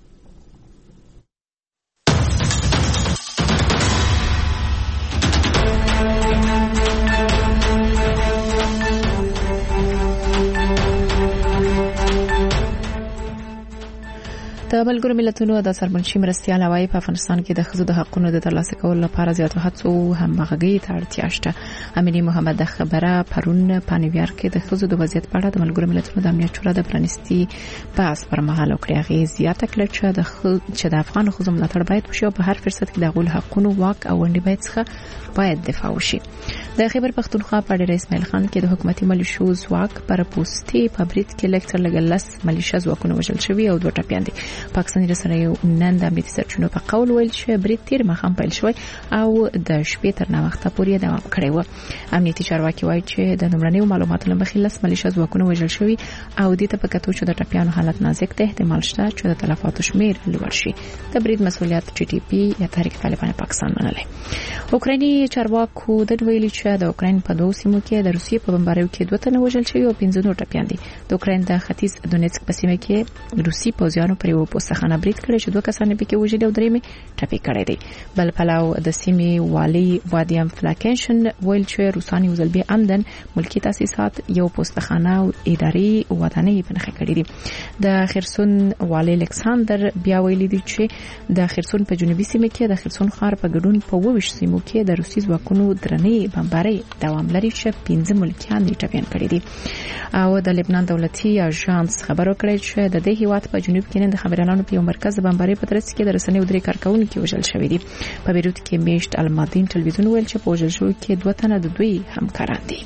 د ملګرو ملتونو د سرمنشي مرستیال هوایي په افغانستان کې د ښځو د حقونو د ترلاسه کولو لپاره زیاتو هڅو همغږۍ ته اړتیا شته. امینه محمد د خبره پرون په نیویارک کې د ښځو د وضعیت په اړه د ملګرو ملتونو د امنیت شورا د پرانیستي بحث پر مهال وکړه. هغې زیاته کړه چې د چې د افغان ښځو ملاتړ باید وشي او په هر فرصت کې د هغوی حقونو واک او ونډې باید څخه باید دفاع وشي. د خیبر پښتونخوا په ډېر اسماعیل خان کې د حکومتي ملیشو ځواک پر پوسټي په برید کې لکټر لګلس ملیشا ځواکونه وژل شوي او دوه ټپیان دي. پاکستاني رسنیو نن د امنیتي سرچینو په قول ویل چې برید تیر مخام پیل شوی او د شپې تر ناوخته پورې دوام کړی و. امنیتي چارواکي وایي چې د نمرنیو معلوماتو له مخې لس ملیشا ځواکونه وژل شوي او دې ته په کتو چې د ټپیانو حالت نازک دی احتمال شته چې د تلفاتو شمیر لوړ شي. د برید مسؤلیت ټي ټي پی یا تحریک طالبان پاکستان منلی. اوکرایني چارواکو د ویلي چې د اوکراین په دوه سیمو کې د روسیې په بمباریو کې دوه تنه وژل شوي او پنځه نور ټپیان دي. د اوکراین د ختیځ دونیتسک په سیمه کې روسي پوځیانو پر یو پوستخانه برید کړی چې دوه کسان پکې وژلي او درې مې ټپي کړي دي. بل پلاو د سیمې والي وادیم فلاکینشن ویل چې روساني وزلبي عمدن ملکی تاسیسات یو پوستخانه او اداري ودانۍ بنخ کړي دي. د خرسون والي الکساندر بیا ویلي دي چې د خرسون په جنوبي سیمه کې د خرسون ښار په ګډون په وویش سیمو کې د روسي ځواکونو درنې بمبارۍ دوام لري چې پنځه ملکیان یې ټپیان کړي دي. او د لبنان دولتي اژانس خبر ورکړی چې د دې هیواد په جنوب کې نن د خبريالانو په یو مرکز د بمبارۍ په ترڅ کې د رسنیو درې کارکونکو وژل شوي دي. په بیروت کې میشت المادین ټلویزیون ویل چې په وژل شوو کې دوه تنه د دوی همکاران دي.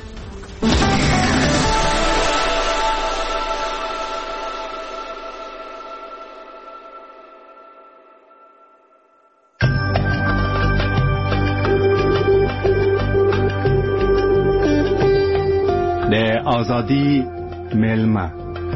د آزادی میلمه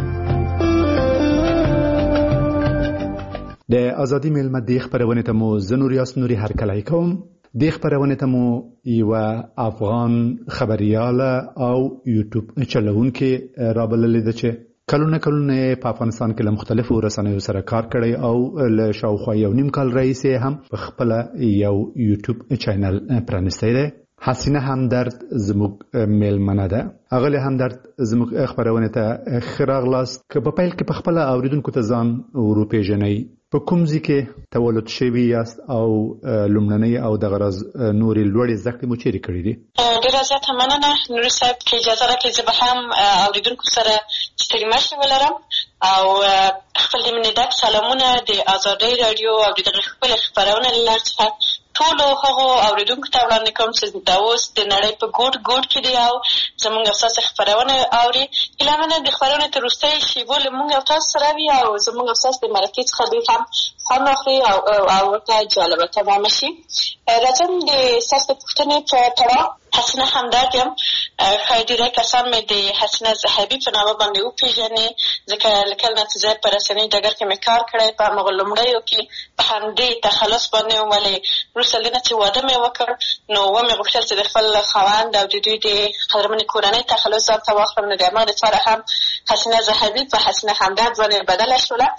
د ازادي میلمه د خبرونه ته مو زنور یاس نوري هر کله کوم د خبرونه ته مو یو افغان خبرياله او یوټیوب چلوونکې رابلل دي چې کلونه کلونه په افغانستان کې له مختلفو رسنیو سره کار کړی او له شاوخوا یو نیم کال رئیس هم په خپل یو یوټیوب چینل پرانستی دی. حسینه همدرد زموږ میلمنه ده. اغلی همدرد زموږ خبرونه ته خراغلاست که په پیل کې په خپل اوریدونکو ته ځان وروپیژنئ. په کوم ځای کې تولد شوي یاست او لومړنۍ او د غرض نوري لوړې زده کړې مو چیرې کړې دي؟ ډېره زیاته مننه نوري صاحب که اجازه راکړئ زه به هم اوریدونکو سره ستړي مشې ولرم او خپل د مینې ډک سلامونه د ازادۍ راډیو او د دغې خپلې خپرونې له لارې څخه ټولو هغو اوریدونکو ته وړاندې کوم چې دا اوس د نړۍ په ګوټ ګوټ کې دي او زموږ اساسي خپرونه اوري. هیله منه د خپرونې تر وروستۍ شېبو له موږ او تاسو سره وي او زموږ اساس د مرکې څخه دوی هم خوند واخلي او او ورته جالبه تمامه شي. راځم د ستاسو د پوښتنې په پړاو حسینه همدرد یم. ښایي ډېری کسان مې د حسینه زهبي په نامه باندې وپېژني ځکه له کله نه چې زه په رسنۍ ډګر کې مې کار کړی په همغو لومړیو کې په همدې تخلص باندې وم. ولې وروسته له نه چې واده مې وکړ نو ومې غوښتل چې د خپل خاوند او د دوی د قدرمنې کورنۍ تخلص ځان ته واخلم. نو د همغې دپاره هم حسینه زهبي په حسینه همدرد باندې بدله شوله.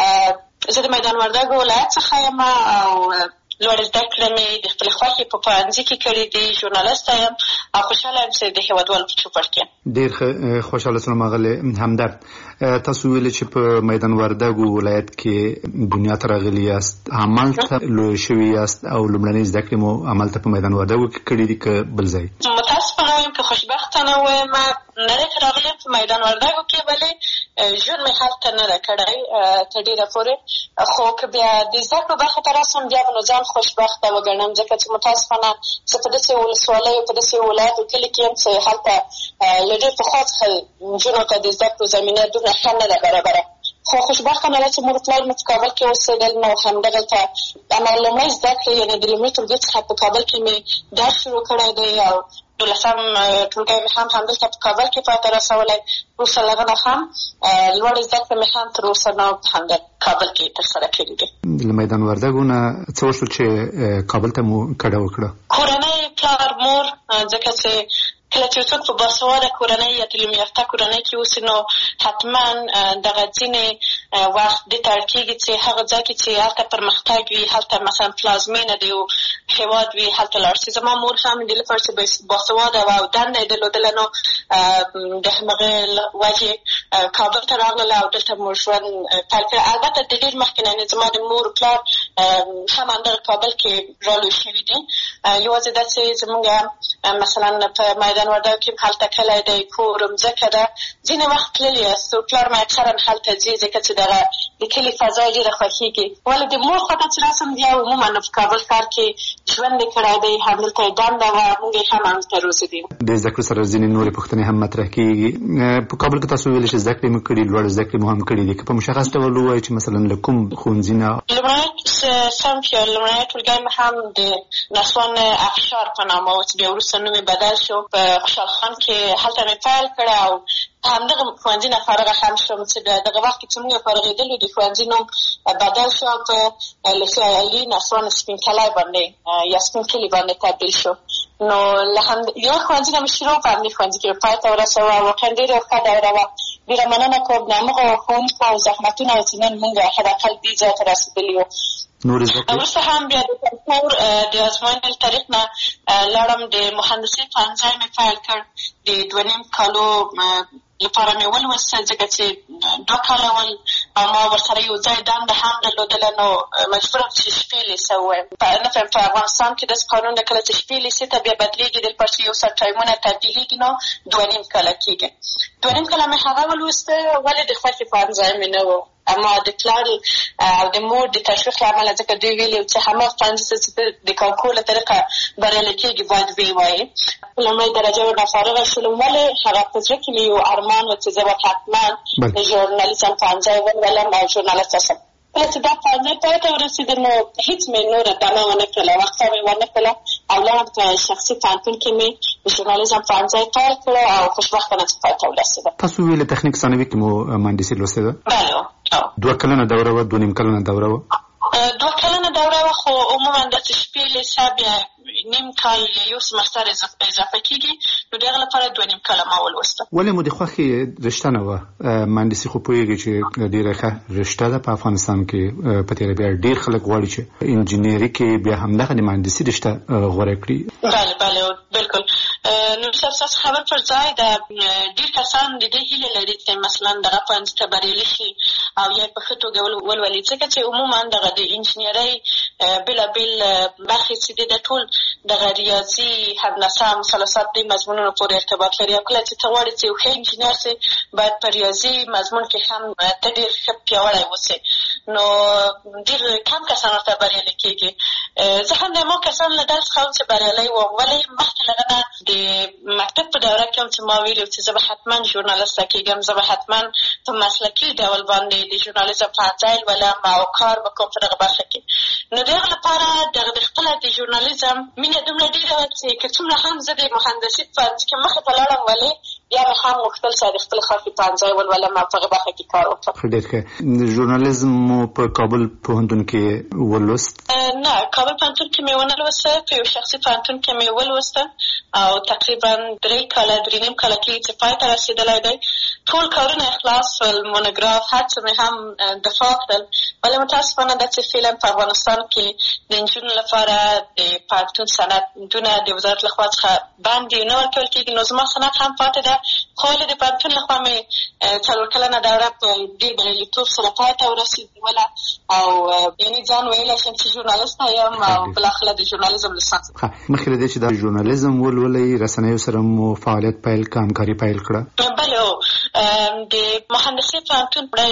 زه د میدان وردګو ولایت څخه یم او لوړې زده کړې مې د خپلې خوښې په پوهنځي کې کړې دي. ژورنالسته یم او خوشحاله یم چې د هېوادوالو په چوپړ کې یم. ډېر خوشحاله شوم اغلې همدرد. تاسو ویلې چې په میدان وردګو ولایت کې دنیا ته راغلي یاست، همالته لوی شوي یاست او لومړنۍ زده کړې مو همالته په میدان وردګو کې کړې دي که بل ځای؟ متاسفانه وایم که خوشبخته نه وایم نړۍ ته راغلی یم په میدان وردګو کې، ولې ژوند مې هلته نه ده کړی تر ډېره پورې. خو که بیا د زده کړو برخې ته راسم بیا به نو ځان خوشبخته وګڼم ځکه چې متاسفانه زه په داسې ولسوالیو په داسې ولایت او کلي کې یم چې هلته له ډېر پخوا څخه نجونو ته د زده کړو زمینه دومره ښه نه ده برابره. خو خوشبختانه ده چې مور پلار مې په کابل کې اوسېدل، نو همدغلته اما لومړی زده کړې یعنې د لومړي ټولګي څخه په کابل کې مې درس شروع کړی دی او دولسم ټولګی مې هم همدلته په کابل کې پای ته رسولی. وروسته له هغه نه هم لوړې زده کړې مې هم تر اوسه نه په همدا کابل کې ترسره کړي دي. له میدان وردګو نه څه وشول چې کابل ته مو کډه وکړه؟ کورنۍ، پلار، مور، ځکه چې کله چې څوک په باسواده کورنۍ یا تعلیم یافته کورنۍ کې اوسي نو حتما دغه ځینې وخت دې ته اړ کېږي چې هغه ځای کې چې هلته پرمختګ وي، هلته مثلا پلازمینه د یو هېواد وي، هلته لاړ شي. زما مور هم دې لپاره چې باسواده وه او دنده یې درلودله نو د همغې وجې کابل ته راغلله او دلته مو ژوند پیل کړی. البته د ډېر مخکې نه زما د مور پلار هم همدغه کابل کې رالوی شوي دي. یوازې دا چې زمونږ مثلا په میدان وردګو کې هلته کلی دی، کور، مځکه ده. ځینې وخت تللي یاست او پلار مې اکثرا هلته ځي ځکه چې دغه د کلي فضا یې ډېره خوښېږي. ولې د مور خوا ته چې راسم بیا عموما په کابل ښار کې ژوند یې کړی دی، همدلته یې دنده وه، موږ یې هم همدلته روزلي یو. د زده کړو سره ځینې نورې پوښتنې هم مطرح کېږي. په کابل کې تاسو ویلې چې زده کړې مو کړي، لوړې زده کړې مو هم کړي دي. که په مشخص ډول ووایئ چې مثلا له کوم ښوونځي نه؟ لومړی صنف یا لومړی ټولګی مې هم د نسوان افشار په نامه و چې بیا وروسته نوم یې بدل شو، په خوشحال خان کې هلته مې پیل کړی او همدغه ښوونځي نه فارغه هم شوم چې دغه وخت کې چې موږ فارغېدلو د ښوونځي نوم بدل شو او په لیسې علي نسوان سپین کلی باندې یا سپین کلي باندې تبدیل شو. نو له هم یو ښوونځي نه مې شروع په همدې ښوونځي کې پای ته ورسوه. واقعا ډېره ښه دوره وه. ډېره مننه کوم د همغو ښوونکو او زحمتونه چې نن موږ حداقل دې ځای ته رسېدلي یو. وروسته هم بیا د کانکور د ازموینې له طریق نه لاړم، د مهندسۍ پوهنځی مې پیل کړ. د دوه نیم کالو لپاره مې ولوسته ځکه چې دوه کاله ول او ما ورسره یو ځای دنده هم درلودله، نو مجبوره چې شپې لیسه ووایم. نه فهم په افغانستان کې داسې قانون ده کله چې شپې لیسې ته بیا بدلېږي د لپاره چې یو څه ټایمونه تبدیلېږي نو دوه نیم کاله کېږي. دوه نیم کاله مې هغه ولوسته. ولې د خوښې پوهنځی مې نه و، اما د پلار او د مور د تشویق له امله ځکه دوی ویلي چې هماغه پوهنځي چې د کانکور له طریقه بریالی کېږي باید ویې وایې. لومړۍ درجه ورنه فارغه شولم. ولې هغه په زړه کې مې یو ارمان و چې زه به حتما د ژورنالیزم پوهنځی ولولم او ژورنالسته شم. کله چې دا پوهنځی پای ته ورسېده نو هېڅ مې نوره دمه ونه کړله، وقفه مې ونه کړله او لاړم په شخصي پوهنتون کې مې د ژورنالیزم پوهنځی پیل کړی او خوشبختانه چې پای ته ورسېده. تاسو ویلې تخنیک ثانوي کې مو مهندسي لوستې ده؟ بله. دوه کلنه دوره وه، دوه نیم کلنه دوره وه؟ دوه کلنه دوره وه، خو عموما داسې شپې لیسه بیا نیم کال یو سمستر اضافه کېږي، نو د هغه لپاره دوه نیم کاله ما ولوسته. ولې مو د خوښې رشته نه وه؟ مهندسي خو پوهېږي چې ډېره ښه رشته ده په افغانستان کې. په تېره بیا ډېر خلک غواړي چې انجینري کې بیا همدغه د مهندسي رشته غوره کړي. بله بله بلکل. نو صاحب ستاسو خبر پر ځای ده. ډېر کسان د دې هیله لري چې مثلا دغه پوهنځي ته بریالي شي او یا په ښه توګه ولولي، ځکه چې عموما دغه د انجینرۍ بېلابېل برخې چې دي د ټول دغه ریاضي، هندسه، مثلثات دې مضمونونو پورې ارتباط لري. او کله چې ته غواړې چې یو ښه انجینر سې باید په ریاضي مضمون کې هم ته ډېر ښه پیاوړی اوسې، نو ډېر کم کسان ورته بریالي کېږي. زه هم د هماغو کسانو له ډلې څخه وم چې بریالی وم. ولې مخکې له هغه نه د مکتب په دوره کې هم چې ما ویلي چې زه به حتما ژورنالسته کېږم، زه به حتما په مسلکي ډول باندې د ژورنالیزم پوهنځی لولم او کار به کوم په دغه برخه کې. نو د هغه لپاره دغه د خپله د ژورنالیزم مینه دومره ډېره وه چې که څومره هم زه د مهندسي په پوهنځي کې مخې ته لاړم، ولې بیا مې هم غوښتل چې د خپل خوښې پوهنځی ولولم او په هغه برخه کې کار وکړم. ډېر ښه. ژورنالیزم مو په کابل پوهنتون کې ولوست؟ نه، کابل پوهنتون کې مې ونه لوسته، په یو شخصي پوهنتون کې مې ولوسته او تقریبا درې کاله درې نیم کاله کېږي چې پای ته رسېدلی دی. ټول کارونه اخلاص ول، مونوګراف، هر څه مې هم دفاع کړل. ولې متاسفانه دا چې فعلا په افغانستان کې د نجونو لپاره د پوهنتون سندونه د وزارت لخوا څخه بند نه ورکول کېږي، نو زما سند هم پاتې ده. خو ولې د پوهنتون لخوا مې څلور کلنه دوره په ډېر بریالیتوب سره پای ته ورسېدله او یعنې ځان ویلی شم چې ژورنالسته یم او بالاخره د ژورنالیزم لیسانس. مخکې له دې چې دا ژورنالیزم ولولئ، رسنیو سره مو فعالیت پیل کړه، همکاري پیل کړه؟ بله، د مهندسۍ پوهنتون وړی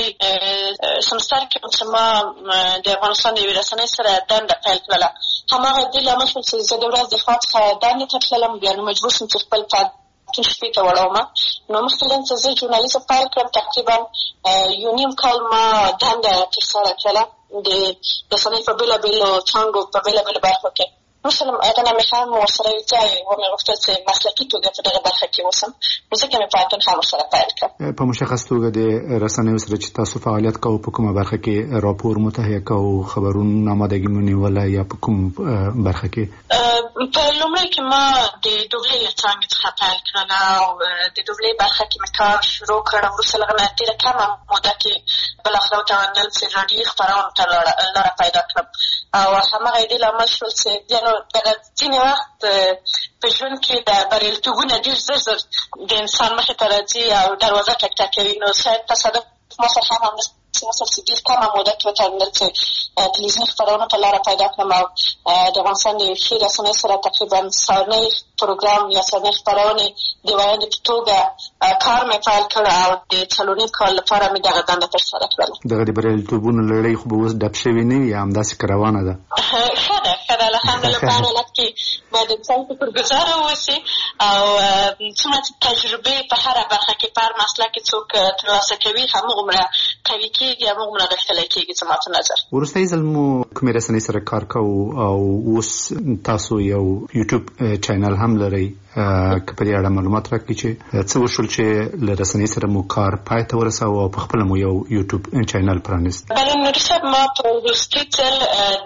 سمستر کې چې ما د افغانستان د یوې رسنۍ سره دنده پیل کړله، هماغه دې لامل شول چې زه د ورځ د خوا څخه دندې ته تللم، بیا نو مجبور شوم چې خپل ممکن شپې ته وړوم. نو مخکې له نه زه ژورنالیزم پیل کړم، تقریبا یو نیم کال ما دنده ترسره کړله د رسنۍ په بېلابېلو څانګو په بېلابېلو برخو کې. مثلا هغه نه مې هم ورسره یو ځای ومې غوښتل چې مسلکي توګه په دغه برخه کې اوسم، نو ځکه مې پوهنتون هم ورسره پیل کړ. په مشخص توګه د رسنیو سره چې تاسو فعالیت کوئ په کومه برخه کې راپور متهیه کوئ، خبرونه آمادګي مو نیوله یا په کوم برخه کې؟ په لومړی کې ما د دوبلې له څانګې څخه پیل کړله او د دوبلې برخه کې مې کار شروع کړ. وروسته له هغه نه ډېره کمه موده کې بالاخره وتوانېدل چې راډیوي خپرونو ته لاره پیدا کړم او هماغه یې د لامل شول چې بیا نو دغه ځینې وخت په ژوند کې د بریالیتوبونه ډېر زر زر د انسان مخې ته راځي او دروازه ټک ټکوي. نو شاید تصادف ما سره هم همداسې مثلا چې ډېر کمه موده کې وتوانېدل چې تلویزیوني خپرونو ته لاره پیدا کړم او د افغانستان د ښې رسنۍ سره تقریبا سهارنۍ پروګرام یا سهارنۍ خپرونې د ویاندې په توګه کار مې پیل کړ او د څلور نیم کال لپاره مې دغه دنده ترسره کړله. دغه د بریالیتوبونو لړۍ خو به اوس ډب شوې نه وي یا همداسې که روانه ده؟ ښه ده ښه ده الحمدلله. په هر حالت کې باید انسان شکرګزاره واوسي او څومره چې تجربې په هره برخه کې په هر مسله کې څوک ترلاسه کوي همغومره قوي کېږي، همغومره غښتلی کېږي زما په نظر. وروستی ځل مو کومې رسنۍ سره کار کوو او اوس تاسو یو یوټیوب چینل هم لرئ، که په دې اړه معلومات راکړئ چې څه وشول چې له رسنۍ سره مو کار پای ته ورساوه او په خپله مو یو یوټیوب چینل پرانیست؟ بله نوري صاحب، ما په وروستي ځل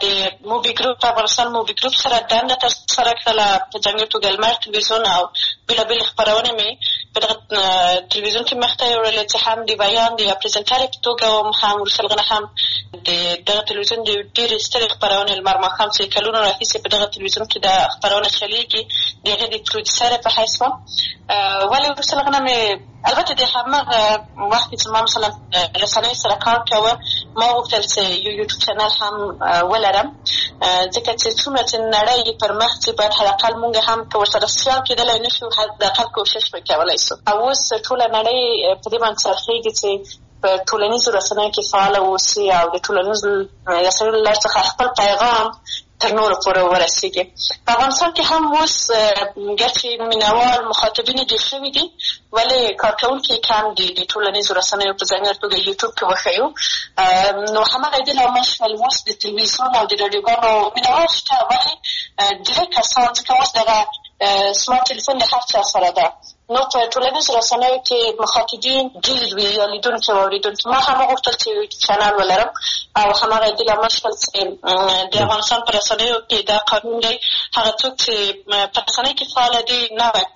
د موبي ګروپ افغانستان موبي ګروپ سره دنده ترسره کړله په ځانګړې توګه لمر تلویزیون او بېلابېلې خپرونې مې په دغه تلویزیون کې مخته یوړلې چې هم د بیان د پرزنټرې په توګه وم، هم وروسته له هغه نه هم د دغه تلویزیون د ډېرې سترې خپرونې لمر ماښام چې کلونه راهیسې په دغه تلویزیون کې دا خپرونه چلېږي د هغې د پروډیوسره په حیث وم. ولې وروسته له هغه نه مې البته د هماغه وخت چې ما مثلا رسنۍ سره کار کوه ما غوښتل چې یو یوټیوب چینل هم ولرم، ځکه چې څومره چې نړۍ پر مخ چې باید حداقل موږ هم که ورسره سیال کېدلی نه شو حداقل کوشش به کولی سو. او اوس ټوله نړۍ په دې باندې څرخېږي چې په ټولنیزو رسنیو کې فعاله اوسي او د ټولنیزو رسنیو له لارې څخه خپل پیغام تر نورو پورې ورسېږي. په افغانستان کې هم اوس ګرچې مینوال مخاطبین ډېر شوي دي ولې کارکوونکي کم دي د ټولنیزو رسنیو په ځانګړې توګه یوټیوب کې وښیو. نو هماغه دې لامل شول اوس د تلویزیون او د راډیوګانو مینوال شته ولې ډېری کسان ځکه اوس دغه سمارټ تلیفون د هر چا سره ده، نو په ټولنیزو رسنیو کې مخاطبین ډېر وي یا لیدونکي او اورېدونکي. ما هم غوښتل چې یوټیوب چینل ولرم او هماغه دې لامل شول چې د افغانستان په رسنیو کې دا قانون دی هغه څوک چې په رسنۍ کې فعاله دي نه باید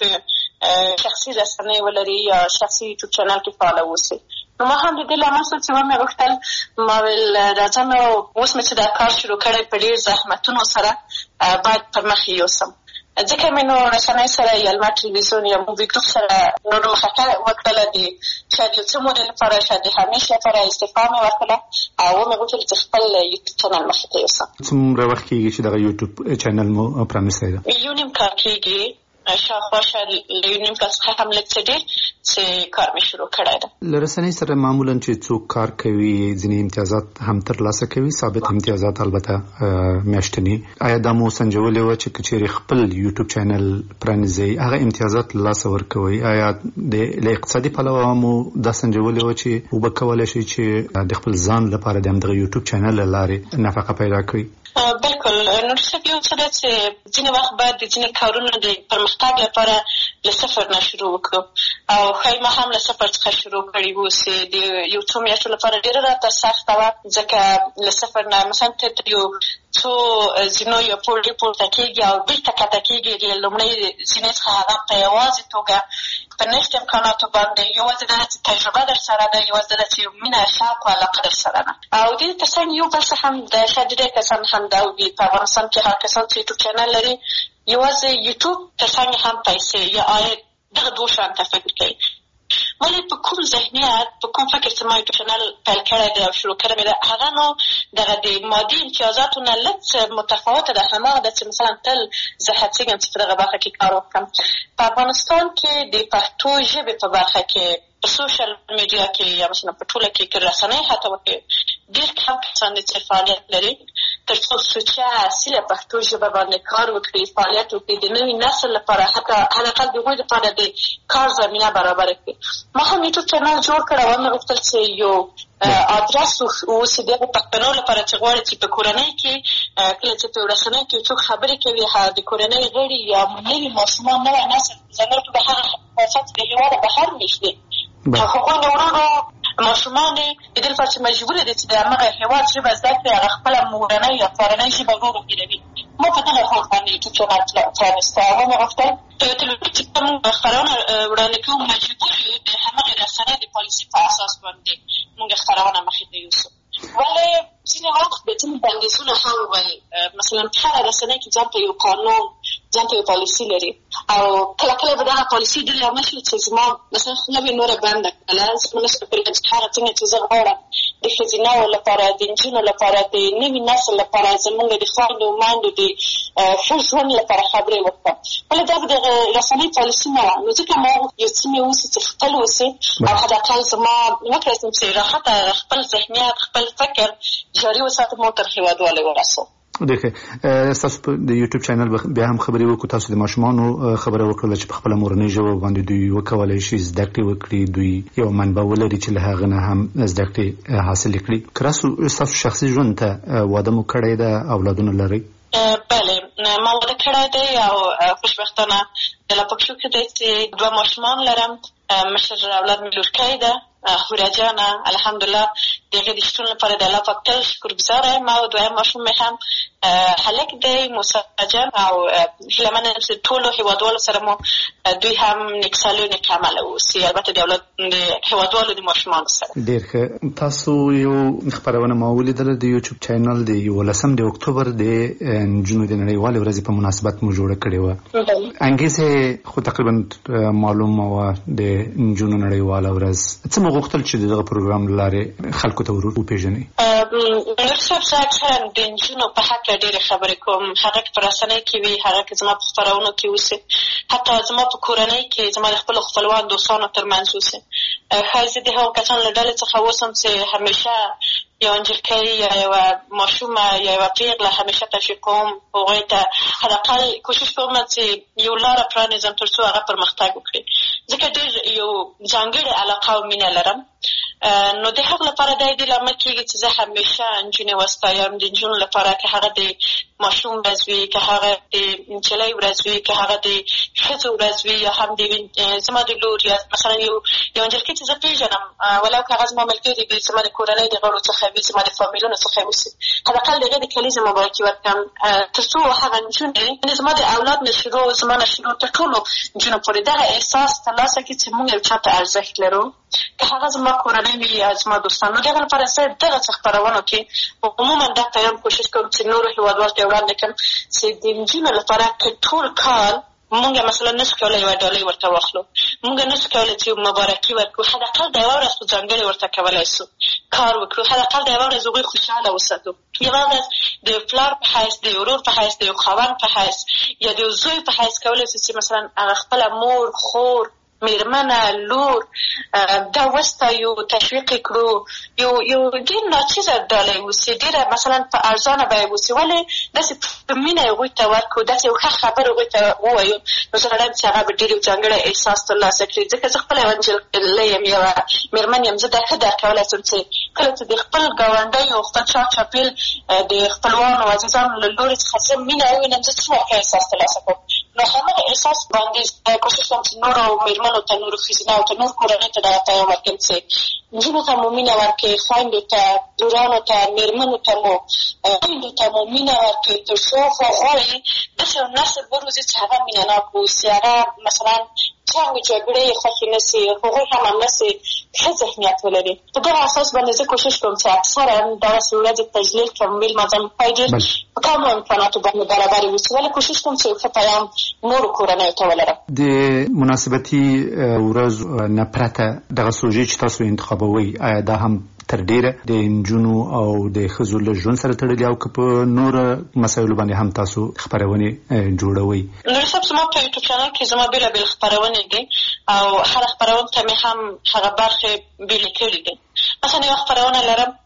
په شخصي رسنۍ ولري یا شخصي یوټیوب چینل کې فعاله اوسي. نو ما هم د دې لامل شول چې ومې غوښتل ما ویل راځم او اوس مې چې دا کار شروع کړی په ډېر زحمتونو سره باید پر مخ یوسم، ځکه مې نو رسنۍ سره یا لمر تلویزیون یا موبي ګروپ سره نور مخکې وکړله د شاید یو څه مودې لپاره شاید د همیشه لپاره استعفا مې ورکړله او ومې غوښتل چې خپل یوټیوب چینل مخې ته یوسم. څومره وخت کېږي چې دغه یوټیوب چینل مو پرانیستی ده؟ یو نیم کال کېږي، شاوخوا شاید له یو نیم کال څخه هم لږ څه ډېر چې کار مې شروع کړی ده. له رسنۍ سره معمولا چې څوک کار کوي ځینې امتیازات هم ترلاسه کوي، ثابت امتیازات البته میاشتني. آیا دا مو سنجولې وه چې که چېرې خپل یوټیوب چینل پرانیزئ هغه امتیازات له لاسه ورکوئ؟ آیا له اقتصادي پلوه مو دا سنجولې وه چې وبه کولی شئ چې د خپل ځان لپاره د همدغه یوټیوب چینل له لارې نفقه پیدا کړئ؟ بالکل. نور صاحب یو څه ده چې ځینې وخت باید د ځینې کارونو د پرمختګ لپاره له صفر نه شروع وکړو او ښایي ما هم له صفر څخه شروع کړي وو چې د یو څو میاشتو لپاره ډېره راته سخته وه، ځکه له صفر نه مثلا ته تر یو څو زینو یا پوړې پورته کېږي او بېرته کښته کېږي. له لومړۍ زینې څخه هغه په یوازې توګه په نشت امکاناتو باندې یوازې دا چې تجربه در سره ده، یوازې دا چې مینه شوق او علاقه در سره ده. او دې تر څنګ یو بل څه هم د شاید ډېر کسان هم دا وي په افغانستان کې هر کسان چې یوټیوب چینل لري یوازې یوټیوب تر څنګ هم پیسې یا عاید دغه دوه شیانو ته فکر کوي. ولې په کوم ذهنیت په کوم فکر چې ما یوټیوب چینل پیل کړی دی او شروع کړی مې ده هغه نو دغه د مادي امتیازاتو نه لږ متفاوته ده. هماغه ده چې مثلا تل زه هڅېږم چې په دغه برخه کې کار وکړم. په افغانستان کې د پښتو ژبې په برخه کې په سوشل میډیا کې یا مثلا په ټوله کې که رسنۍ حتی وکړي ډېر کم کسان دي چې فعالیت لري تر څو سوچه اصیله پښتو ژبه باندې کار وکړي، فعالیت وکړي، د نوي نسل لپاره حتی حداقل د هغوی لپاره د کار زمینه برابره کړي. ما هم یوټیوب چینل جوړ کړ او مې غوښتل چې یو ادرس واوسي د پښتنو لپاره چې غواړي چې په کورنۍ کې کله چې په رسنۍ کې څوک خبرې کوي د کورنۍ غړي یا نوي ماشومان نوی نسل زموږ په هغه فرصت د هېواد بهر نشته. هغوی د ورونو ماشومان د دې لپاره چې مجبور دي چې د هغه هېواد ژبه زده کړي، هغه خپله مورنۍ یا پلرنۍ ژبه ورو هېروي. ما په دغه هوډ باندې یوټیوب چینل پرانیسته او ومې غوښتل په یو تلویزیون چې موږ خپرونه وړاندې کوو مجبور یو د همغې رسنۍ د پالیسي په اساس باندې موږ خپرونه مخې ته یوسو. ولې ځینې وخت د ځینې بندیزونه هم وایي، مثلا هره رسنۍ کې ځان ته یو قانون، ځان ته یو پالیسي لري او کله کله به دغه پالیسي ډېر رامخ شي چې زما مثلا خوله مې نوره بنده کړله، زه نشم کولی چې هغه څنګه چې زه غواړم د ښځینهو لپاره، د نجونو لپاره، د نوي نسل لپاره، زموږ د خویندو میندو د ښه ژوند لپاره خبرې وکړم. ولې دا د رسنۍ پالیسي نه وه، نو ځکه ما یو څه مې اوسي چې خپل اوسي او حداقل زما وکړی شم چې راحته خپل ذهنیت، خپل فکر جاري وساتم او تر هېوادوالۍ ورسوم. دیکھه تاسو په د یوټیوب چینل بیا هم خبرې وکړو، تاسو د ماشومانو خبره وکړه چې په خپله مورنۍ ژبه باندې دوی وکولی شي زده کړې وکړي، دوی یو منبع ولري چې له هغه نه هم زده کړې حاصلې کړي. که ستاسو شخصي ژوند ته واده مو کړی ده، اولادونه لرئ؟ بله، ما واده کړی دی او خوشبختانه د لاپکشو کې دی چې دوه ماشومان لرم. مشر اولاد مې لورکی ده هورا جانه، الحمدلله د هغې د شتون لپاره د الله پاک تل شکرګزاره یم. او دویم ماشوم مې هم هلک دی موسی جان او هیله منه یم چې ټولو هېوادوالو سره مو دوی هم نیک سالي نیک عمله واوسي، البته د اولاد د هېوادوالو د ماشومانو سره. ډېر ښه. تاسو یو خپرونه ما ولیدله د یوټیوب چینل د یولسم د اکتوبر د نجونو د نړیوالې ورځې په مناسبت مو جوړه کړې وه. انګیزه خو تقریبا معلومه وه د نجونو نړیواله ورځ. څه مو غوښتل چې دغه پروګرام له لارې خلکو ته ور وپېژنئ؟ نور صاحب زه اکثرا د نجونو په هکله ډېرې خبرې کوم، هغه که په رسنۍ کې وي، هغه که زما په خپرونو کې اوسي، حتی زما په کورنۍ کې زما د خپلو خپلوان دوستانو ترمنځ اوسي. ښایي زه د هغو کسانو له ډلې څخه اوسم چې همیشه یوه نجلکۍ یا یوه ماشومه یا یوه پیغله همیشه تشویق کوم، هغوی ته حداقل کوشش کوم چې یو لاره پرانیزم تر څو هغه پرمختګ وکړي، ځکه ډېر یو ځانګړې علاقه او مینه لرم. نو د هغه لپاره دا دې لامل کېږي چې زه همیشه نجونې وستایم. د نجونو لپاره که هغه د ماشوم ورځ وي، که هغه د نجلۍ ورځ وي، که هغه د ښځو ورځ وي، یا هم د زما د لور یا مثلا یو یو نجلکۍ چې زه پېژنم، ولو که هغه زما ملګرې وي، زما د کورنۍ د غړو څخه وي، زما د فامیلونو څخه وي، حداقل د هغې د کلیزې مبارکي ورکړم تر څو هغه نجونې زما د اولاد نه شروع زما نه شروع تر ټولو نجونو پورې دغه احساس ترلاسه کړي چې موږ یو چا ته ارزښت لرو، که هغه زما کورنۍ وي یا زما دوستان. نو د هغه لپاره زه دغه څه خپرونو کې عموما دا پیغام کوشش کوم چې نورو هېوادوالو ته یې وړاندې کړم چې د نجونو لپاره که ټول کال مونږ مثلا نشو کولی یوه ډالۍ ورته واخلو، مونږ نشو کولی چې مبارکي ورکړو، حداقل د یوه ورځ خو ځانګړې ورته کولی شو کار وکړو، حداقل د یوه ورځ هغوی خوشحاله وساتو، یوه ورځ د پلار په حیث، د ورور په حیث، د یو خاوند په حیث یا د یو زوی په حیث کولی شو چې مثلا هغه خپله مور، خور، میرمنه، لور دا وستایو، تشویق یې کړو، یو یو ډېر ناچیزه ډالۍ اوسي، ډېره مثلا په ارزانه بیه اوسي، ولې داسې په مینه هغوی ته ورکړو، داسې یو ښه خبر هغوی ته ووایو، نو زه غواړم چې هغه به ډېر یو ځانګړی احساس ترلاسه کړي. ځکه زه خپله یوه نجلۍ یم، یوه میرمن یم، زه دا ښه درک کولی شم چې کله چې د خپل ګاونډیو، خپل چا چاپېل د خپلوانو عزیزانو له لورې څخه زه مینه ووینم، زه څومره ښه احساس ترلاسه کوم. نو همغه احساس باندې کوشش کوم چې نورو میرمنو ته، نورو ښځینهو ته، نور کورنۍ ته دغه پیغام ورکړم چې نجونو ته مو مینه ورکړئ، خویندو ته، لورانو ته، میرمنو ته مو خویندو ته مو مینه ورکړئ، تر څو هغوی داسې یو نسل وروزي چې هغه مینه ناک واوسي، هغه مثلا جنګ جګړې خوښې نه سي، هغوی هم همداسې ښه ذهنیت ولري. په دغه اساس باندې زه کوشش کوم چې اکثرا دغسې ورځې تجلیل کړم، میلمانځم پای ډېر په کمو امکاناتو باندې برابرې اوسي، ولې کوشش کوم چې یو ښه پیغام نورو کورنیو ته ولرم. د مناسبتي ورځ نه پرته دغه سوژې چې تاسو انتخابوئ، آیا دا هم تر ډېره د نجونو او د ښځو له ژوند سره تړلي او که په نوره مسایلو باندې هم تاسو خپرونې جوړوئ؟ نور صاحب زما په یوټیوب چینل کې زما بېلابېل خپرونې دي او هره خپرونه ته مې هم هغه برخې بېلې کړي دي. مثلا یوه خپرونه لرم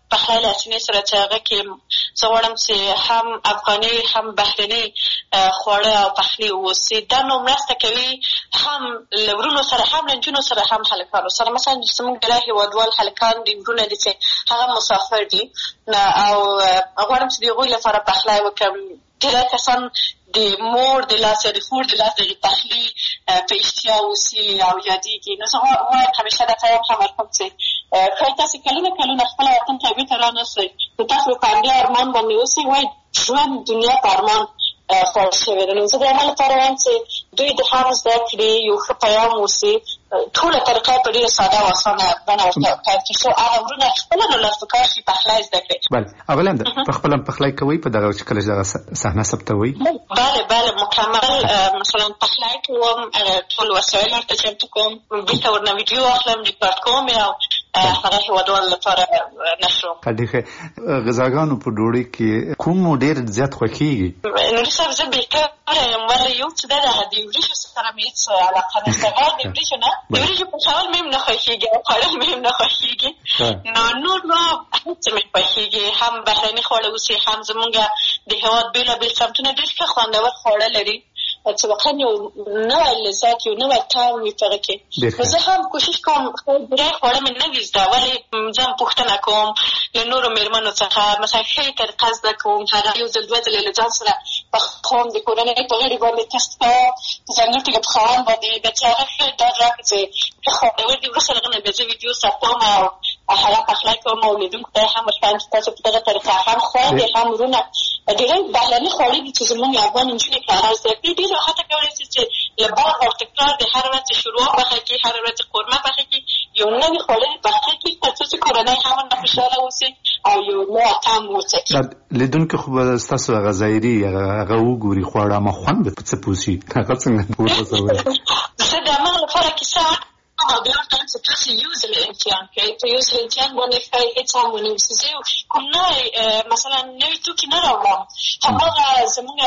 پخلی له سینې سره چې هغه کې زه غواړم چې هم افغاني هم بهرني خواړه او پخلی واوسي. دا نو مرسته کوي هم له ورونو سره هم له نجونو سره هم هلکانو سره. مثلا زموږ د هېوادوال هلکان دي ورونه دي چې هغه مسافر دي او غواړم چې د هغوی لپاره پخلی وکړم. ډېری کسان د مور د لاسه د خور د لاسه د پخلي په اشتیا اوسي او یادېږي. نو زه وایم همیشه دا پیغام هم ورکوم چې ښایي تاسې کلونه کلونه خپله وطن ته بېرته رانسئ، نو تاسو په همدې ارمان باندې اوسئ. وایي ژوند دنیا په ارمان خوړل شوې ده. نو زه د هغه لپاره وایم چې دوی د هم زده کړي، یو ښه پیغام اوسي. ټوله طریقه په ډېره ساده او اسانه بڼه ورته پیل کړي څو هغه ورونه خپله نو لاس په کار شي پخلی زده کړي. بله اغله همدا په خپله هم پخلی کوئ په دغه چې کله چې دغه صحنه ثبتوئ؟ بله بله مکمل مثلا پخلی کوم، ټول وسایل ورته چمتو کوم، بېرته ورنه ویډیو اخلم، ریکارډ کوم او هغه هېوادوالو لپاره نشروم. ښه ښه. غذاګانو په ډوډۍ کې کوم ډېر زیات خوښېږي؟ نوري صاحب زه بېکاره یم، ولې یو څه ده د وریجو سره مې هېڅ علاقه نشته. غیر د وریجو نه د وریجو پخول مې هم نه خوښېږي او خوړل مې هم نه خوښېږي. نو نور نو هېڅ څه مې خوښېږي. هم بهرني خواړه اوسي، هم زمونږ د هېواد بېلابېل سمتونه ډېر ښه خوندور خواړه لري چې واقعا یو نوی لذت یو نوی طعم وي په هغه کې. نو زه هم کوشش کوم ډېری خواړه مې نه وي زده، ولې زه هم پوښتنه کوم له نورو مېرمنو څخه. مثلا ښې طریقه زده کوم، هغه یو ځل دوه ځلې له ځان سره پخوم، د کورنۍ په غړي باندې تست کوم، په ځانګړي توګه پخوان باندې د چې هغه ښه ډاډ راکړي چې ښه خوندور دي. وروسته له هغه نه بیا زه ویډیو ثبتوم او هغه پخلی کوم او لیدونکو ته یې هم ورښیم چې تاسو په دغه طریقه هم خویندې هم وروڼه ډېری بهرني خواړه دي چې زموږ افغان نجونې په هغه زده کړي. ډېر راحته کولی شي چې له بار او تکرار د هر ورځ شوروا پخه کړي، هر ورځ قورمه پخه کړي، یو نوي خواړه پخه کړي تر څو چې کورنۍ هم ورنه خوشحاله اوسي او یو نوی طعم وڅکي. لیدونکي خو به ستاسو هغه ظاهري هغه وګوري خواړه، اما خوند به څه پوسي هغه څنګه وپوسوئ؟ زه د همغه لپاره کیسه او بیا ورته وایم چې تاسو یو ځل امتحان کړئ، په یو ځل امتحان باندې ښایي هېڅ هم ونه نیسي. زه کوم نوی مثلا نوي توکي نه راوړم. هماغه زموږ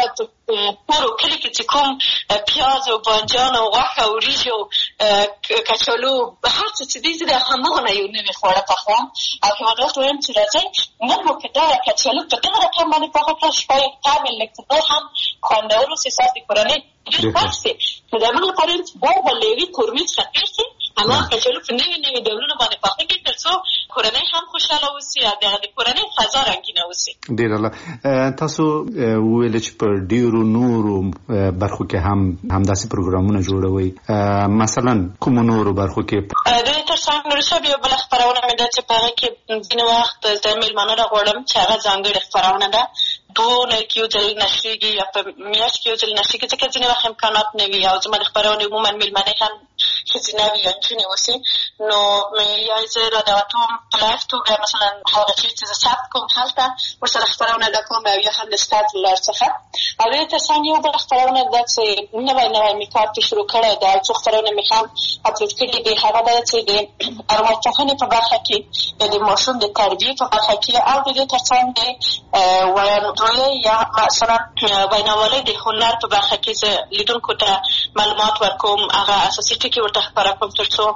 کور او کلي کې چې کوم پیاز او بانجان او غوښه او وریجې او کچالو هر څه چې دي، زه د هماغه نه یو نوي خواړه پخوم او هېوادوالو ته وایم چې راځئ نن مو که دا کچالو په دغه رقم باندې پخه کړه، شپایي طعم یې لږ څه نور هم خوندور اوسي، ستاسو د کورنۍ ډېر خوښ شي. نو د هماغه لپاره وایم چې دا به له یوې کورمې څخه تېر شي، هماغه کچالو په نوي نوي ډولونو باندې پخه کړي تر څو کورنۍ هم خوشحاله اوسي او د کورنۍ فضا رنګینه اوسي. ډېر الله. تاسو وویل چې په ډېرو نورو برخو کې هم همداسې پروګرامونه جوړوئ، مثلا کومو نورو برخو کې؟ د دې تر څنګ نورې صاحب یو بله خپرونه مې ده چې په هغه کې ځینې وخت د مېلمانه راغواړم چې هغه ځانګړې خپرونه ده، دوه کې یو ځل نشریږي یا په میاشت کې یو ځل نشریږي، ځکه ځینې وخت امکانات نه وي او زما د خپرونې عموما مېلمنې هم ښځینه وي یا نجونې اوسي. نو یا زه رادعوتوم په لایف توګه مثلا هغه چیز چې زه ثبت کوم هلته ورسره خپرونه ده کوم او یا هم د سټارټ له لارې څخه. او د دې تر څنګ یو بله خپرونه ده چې نوی نوی مې کار پرې شروع کړی ده او څو خپرونه مې هم اپلوډ کړي دي. هغه ده چې د ارواپوهنې په برخه کې یا د ماشوم د تربیې په برخه کې او د دې تر څنګ د ویاندویۍ یا مثلا ویناوالۍ د هنر په برخه کې زه لیدونکو ته معلومات ورکوم، هغه اساسي ټکي ورته خپاره کوم تر څو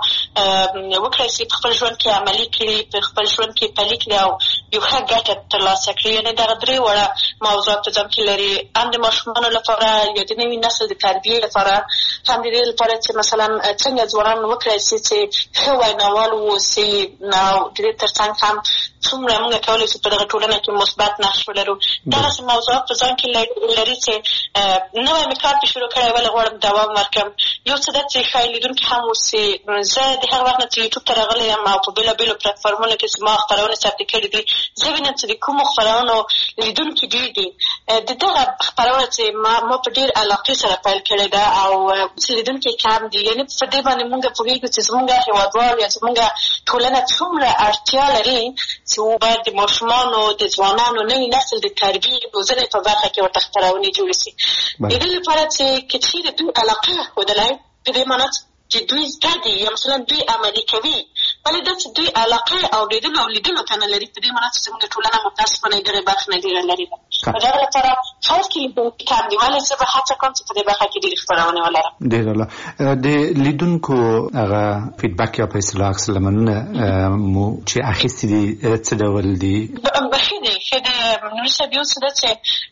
وکړی شي په خپل ژوند کې عملي کړي، په خپل ژوند کې پلي کړي او یو ښه ګټه ترلاسه کړي. یعنې دغه درې واړه موضوعات په ځان کې لري، هم د ماشومانو لپاره یا د نوي نسل د تربیې لپاره، هم د دې لپاره چې مثلا څنګه ځوانان وکړی شي چې ښه ویناوال واوسي او د دې تر څنګ هم څومره موږ کولی شو په دغه ټولنه کې مثبت نقش ولرو. دغسې موضوعات په ځان کې لري چې نوی مې کار پرې شروع کړی ولې غواړم دوام ورکړم. یو څه ده چې ښایي لیدونکي هم اوسي. زه د هغه وخت نه چې یوټیوب ته راغلی یم او په بېلابېلو پلټفارمونو کې چې ما خپرونې ثبت کړي دي، زه وینم چې د کومو خپرونو لیدونکي ډېر دي. د دغه خپرونه چې ما ما په ډېر علاقې سره پیل کړې ده او چې لیدونکي کم دي، یعنې په دې باندې مونږ پوهېږو چې زمونږ هېوادوال یا زمونږ ټولنه څومره اړتیا لري چې باید د ماشومانو د ځوانانو نوي نسل د تربیې روزنې په برخه کې ورته خپرونې جوړې شي. د دې لپاره چې که چېرې دوی علاقه ښودلی، په دې معنا چې دوی زده دي یا مثلا دوی عملي کوي، ولې دا چې دوی علاقه اورېدلو او لیدلو ته نه لري، په دې معنا چې زموږ د ټولنه متاسفانه دغې برخې نه ډېره لرې ده. دا لپاره خاص کې لیدونکو کم دي ولې زه به هڅه کوم چې په دې برخه کې ډېرې خپرونې ولرم. ډېره له د لیدونکو هغه فیډبک یا په اصطلاح عکس العملونه مو چې اخیستي دي څه ډول دي؟ ښه دي ښه دي نور صاحب یو څه ده چې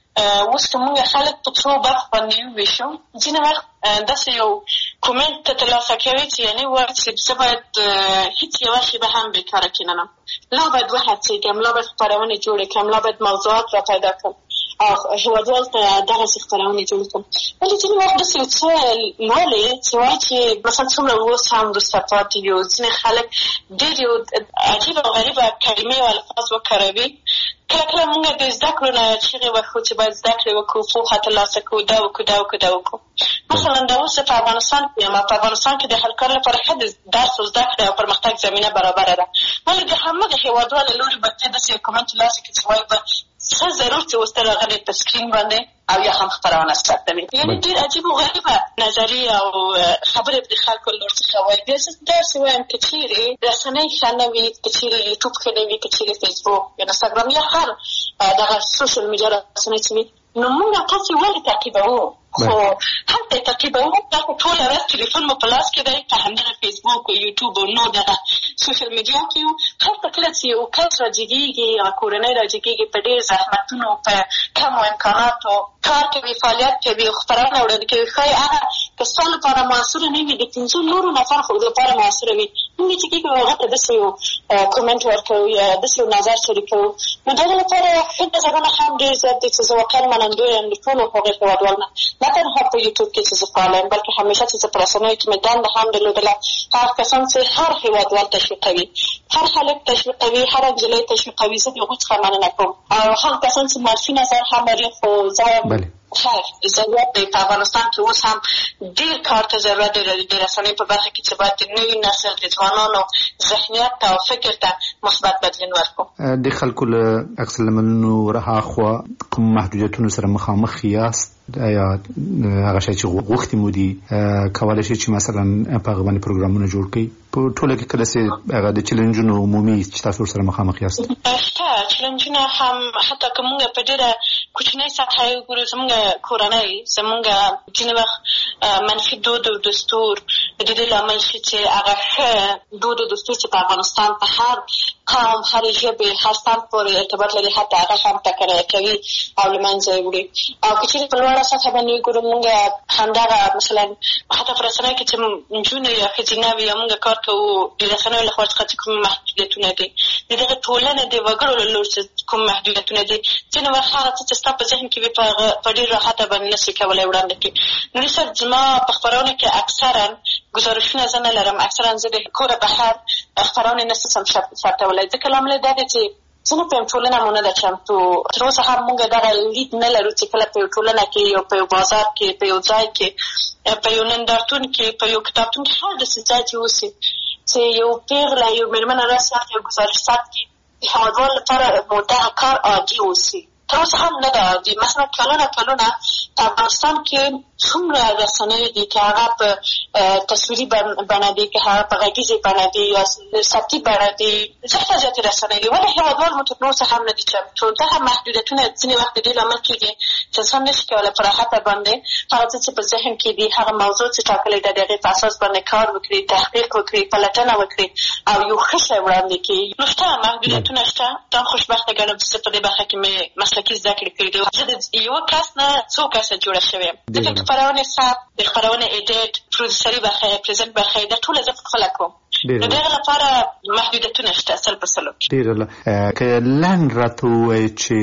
اوس که موږ خلک په څو برخو باندې وویشو ځینې وخت داسې یو کومنټ ته ترلاسه کوي چې یعنې وایي چې زه باید هېڅ یوه شېبه هم بېکاره کښېننم، لا باید وهڅېږم، لا باید خپرونې جوړې کړم، لا باید موضوعات را پیدا کړم او هېوادوالو ته دغسې خپرونې جوړې کړم. ولې ځینې وخت داسې یو څه لولې چې وایي چې مثلا څومره اوس هم وروسته پاتې یو ځینې خلک ډېر یو عجیبه او غریبه کلمې او الفاظ وکاروي. کله کله موږ د زده کړو نه چغې وکړو چې باید زده کړې وکړو، پوهه ترلاسه کړو، دا وکړو دا وکړو دا وکړو. مثلا دا اوس په افغانستان کې یم، په افغانستان کې د هر کار لپاره ښه د درس او زده کړې او پرمختګ زمینه برابره ده. ولې د همغه هېوادوال له لورې به ته داسې یو کومنټ ترلاسه کړې چې وایي به څه ضرور چې اوس ته راغلی په سکرین باندې او یا هم خپرونه ثبتوي. یعنې ډېر عجیب او غریبه نظریې او خبرې د خلکو له لور څخه وایي. بیا زه داسې وایم که چېرې رسنۍ ښه نه وي، که چېرې یوټوب ښه نه وي، که چېرې فیسبوک یا انسټاګرام یا هر دغه سوشل میډیا رسنۍ چې وي، نو موږ تاسې ولې تعقیبوو؟ خو هلته یې تعقیبوو، تاسو ټوله ورځ تلیفون مو په لاس کې دی، په همدغه فیسبوک او یوټوب او نور دغه سوشل میډیا کې یو. هلته کله چې یو کس راجګېږي یا کورنۍ راجګېږي په ډېر زحمتونو په کمو امکاناتو کار کوي، فعالیت کوي، خپرونه وړاندې کوي، ښایي هغه که ستا لپاره موثره نه وي د پنځو نورو نفر خو لپاره موثره وي. موږ چې کېږو هغه ته داسې یو کومنټ ورکوو یا داسې یو نظر شریکوو، نو دغه لپاره ښه نظرونه هم ډېر زیات دي چې زه واقعا منندوی یم د ټولو هغې هېوادوال نه، نه تنها په یوټوب کې چې زه فعاله یم بلکې همیشه چې زه په رسنیو کې مې دنده هم درلودله. هغه کسان چې هر هېوادوال تشویقوي، هر هلک تشویقوي، هر نجلۍ تشویقوي، زه د هغوی څخه مننه کوم. او هغه کسان چې منفي نظر هم لري خو زه خیر ضرورت دی په افغانستان کې اوس هم ډېر کار ته ضرورت دی د رسنیو په برخه کې چې باید د نوي نسل د ځوانانو ذهنیت ته او فکر ته مثبت بدلون ورکړو. د خلکو له عکس العملونو رهاخوا کوم محدودیتونو سره مخامخ یاست؟ یا هغه شی چې غوښتي مو دي کولی شي چې مثلا په هغه باندې پروګرامونه جوړ کړئ؟ په ټوله کې کله چې هغه د چیلنجونو عمومي چې تاسو ورسره مخامخ یاست؟ شته چیلنجونه هم، حتی که موږ په ډېره کوچنۍ سطحه یې وګورو، زموږ کورنۍ زموږ ځینې وخت منفي دود او دستور د دې لامل شي چې هغه ښه دود او دستور چې په افغانستان په هر قوم، هر ژبې، هر صنف پورې ارتباط لري، حتی هغه هم ټکنۍ کوي او له منځه یې وړي. او که چېرې په لوړه سطحه باندې وګورو، موږ همدغه مثلا حتی په رسنیو کې چې نجونې یا ښځینه وي یا موږ کار کوو، د رسنیو له خوا څخه چې کوم محدودیتونه دي، د دغه ټولنې د وګړو له لوري چې کوم محدودیتونه دي، ځینې وخت هغه څه چې ستا په ذهن کې وي په ډېر راحته باندې نه شي کولی وړاندې کړي. نوري صاحب زما په خپرونه کې اکثرا ګزارشونه زه نه لرم، اکثرا زه د کوره بهر خپرونې نه شم ثبتولی، ځکه لامل یې دا دی چې زه نه پوهیم ټولنه مو نه ده چمتو. تر اوسه هم موږ دغه لید نه لرو چې کله په یو ټولنه کې یا په یو بازار کې، په یو ځای کې، په یو نندارتون کې، په یو کتابتون کې، هر داسې ځای چې اوسي چې یو پیغله یو مېرمنه راسي یو ګزارش ثبت کړي، د هېوادوال لپاره مو دغه کار عادي اوسي. تر اوسه هم نه ده عادي. مثلا کلونه کلونه په افغانستان کې څومره رسنۍ دي که هغه په تصویري بڼه دي، که هغه په غږیزې بڼه دي یا صوتي بڼه دي، زیاته زیاتې رسنۍ دي، ولې هېوادوال مو تر اوسه هم نه دي چمتو. دغه محدودیتونه ځینې وخت د دې لامل کېږي چې انسان نه شي کولی په راحته باندې هغه څه چې په ذهن کې دي، هغه موضوع چې ټاکلې ده، د هغې په اساس باندې کار وکړي، تحقیق وکړي، پلټنه وکړي او یو ښه شی وړاندې کړي. نو شته محدودیتونه شته. دا خوشبخته ګڼم چې زه په دې برخه کې مې مسلکي زده کړې کړي دي. زه د یوه کس نه څو کسه جوړه شوې یم. ځکه خپرونې ثبت، د خپرونې ایډیټ، پروډوسري برخه یې، پرزنټ برخه یې، دا ټوله زه پخپله کوم. نو د هغه لپاره محدودیتونه شته سل په سلو کې. ډېره که لنډ راته ووایي چې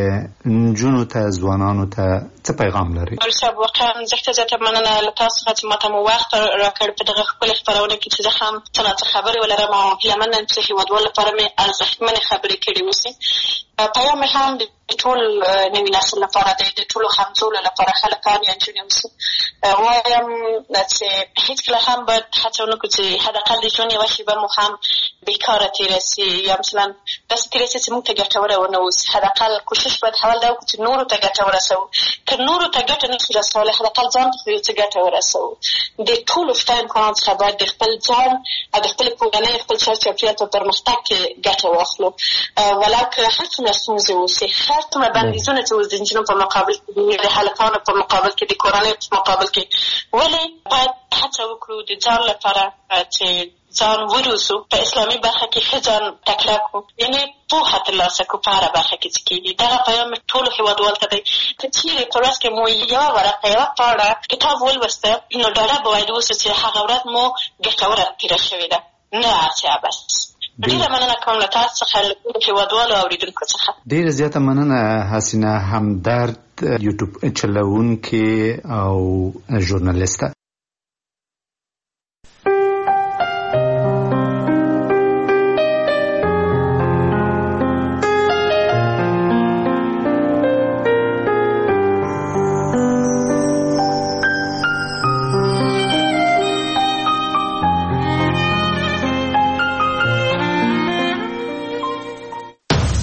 نجونو ته، ځوانانو ته څه پیغام لري؟ مولوي صاحب واقعا زیاته زیاته مننه له تاسو څخه چې ما ته مو وخت راکړ په دغه ښکلې خپرونه کې چې زه هم څه نه څه خبرې ولرم او هیله منم چې هېوادوال لپاره مې ارزښتمنې خبرې کړې اوسي. پیام مې هم د ټول نوي نسل لپاره دی، د ټولو همزولو لپاره، هلکان یا نجونې اوسي. وایم چې هېڅکله هم باید هڅه ونه کړو چې حداقل د ژوند یوه شېبه مو هم بېکاره تېره سي یا مثلا داسې تېره سي چې موږ ته ګټوره ونه اوسي. حداقل کوشش باید اول دا وکړو چې نورو ته ګټه ورسوو. که نورو ته ګټه نه شو رسولی، حداقل ځان ته خو یو څه ګټه ورسوو. د ټولو شته امکاناتو څخه باید د خپل ځان او د خپلې کورنۍ، خپل چار چاپېریال په پرمختګ کې ګټه واخلو. ولو که هر څومره ستونزې اوسي، هر هر څومره بندیزونه چې اوس د نجونو په مقابل کې د هلکانو په مقابل کې د کورنۍ په مقابل کې ولې باید هڅه وکړو د ځان لپاره چې ځان وروسو په اسلامي برخه کې ښه ځان تکړه کړو یعنې پوهه ترلاسه کړو په هره برخه کې چې کېږي دغه پیام ټولو هېوادوالو ته دی که چیرې په ورځ کې مو یوه ورقه یوه پاڼه کتاب ولوسته نو ډاډه به باید اوسو چې هغه ورځ مو ګټوره تېره شوې ده نه هر بس ډېره مننه کوم له تاسو څخه له ټولو هېوادوالو اورېدونکو څخه ډېره زیاته مننه حسینه همدرد یوټیوب چلوونکې او ژورنالیسته.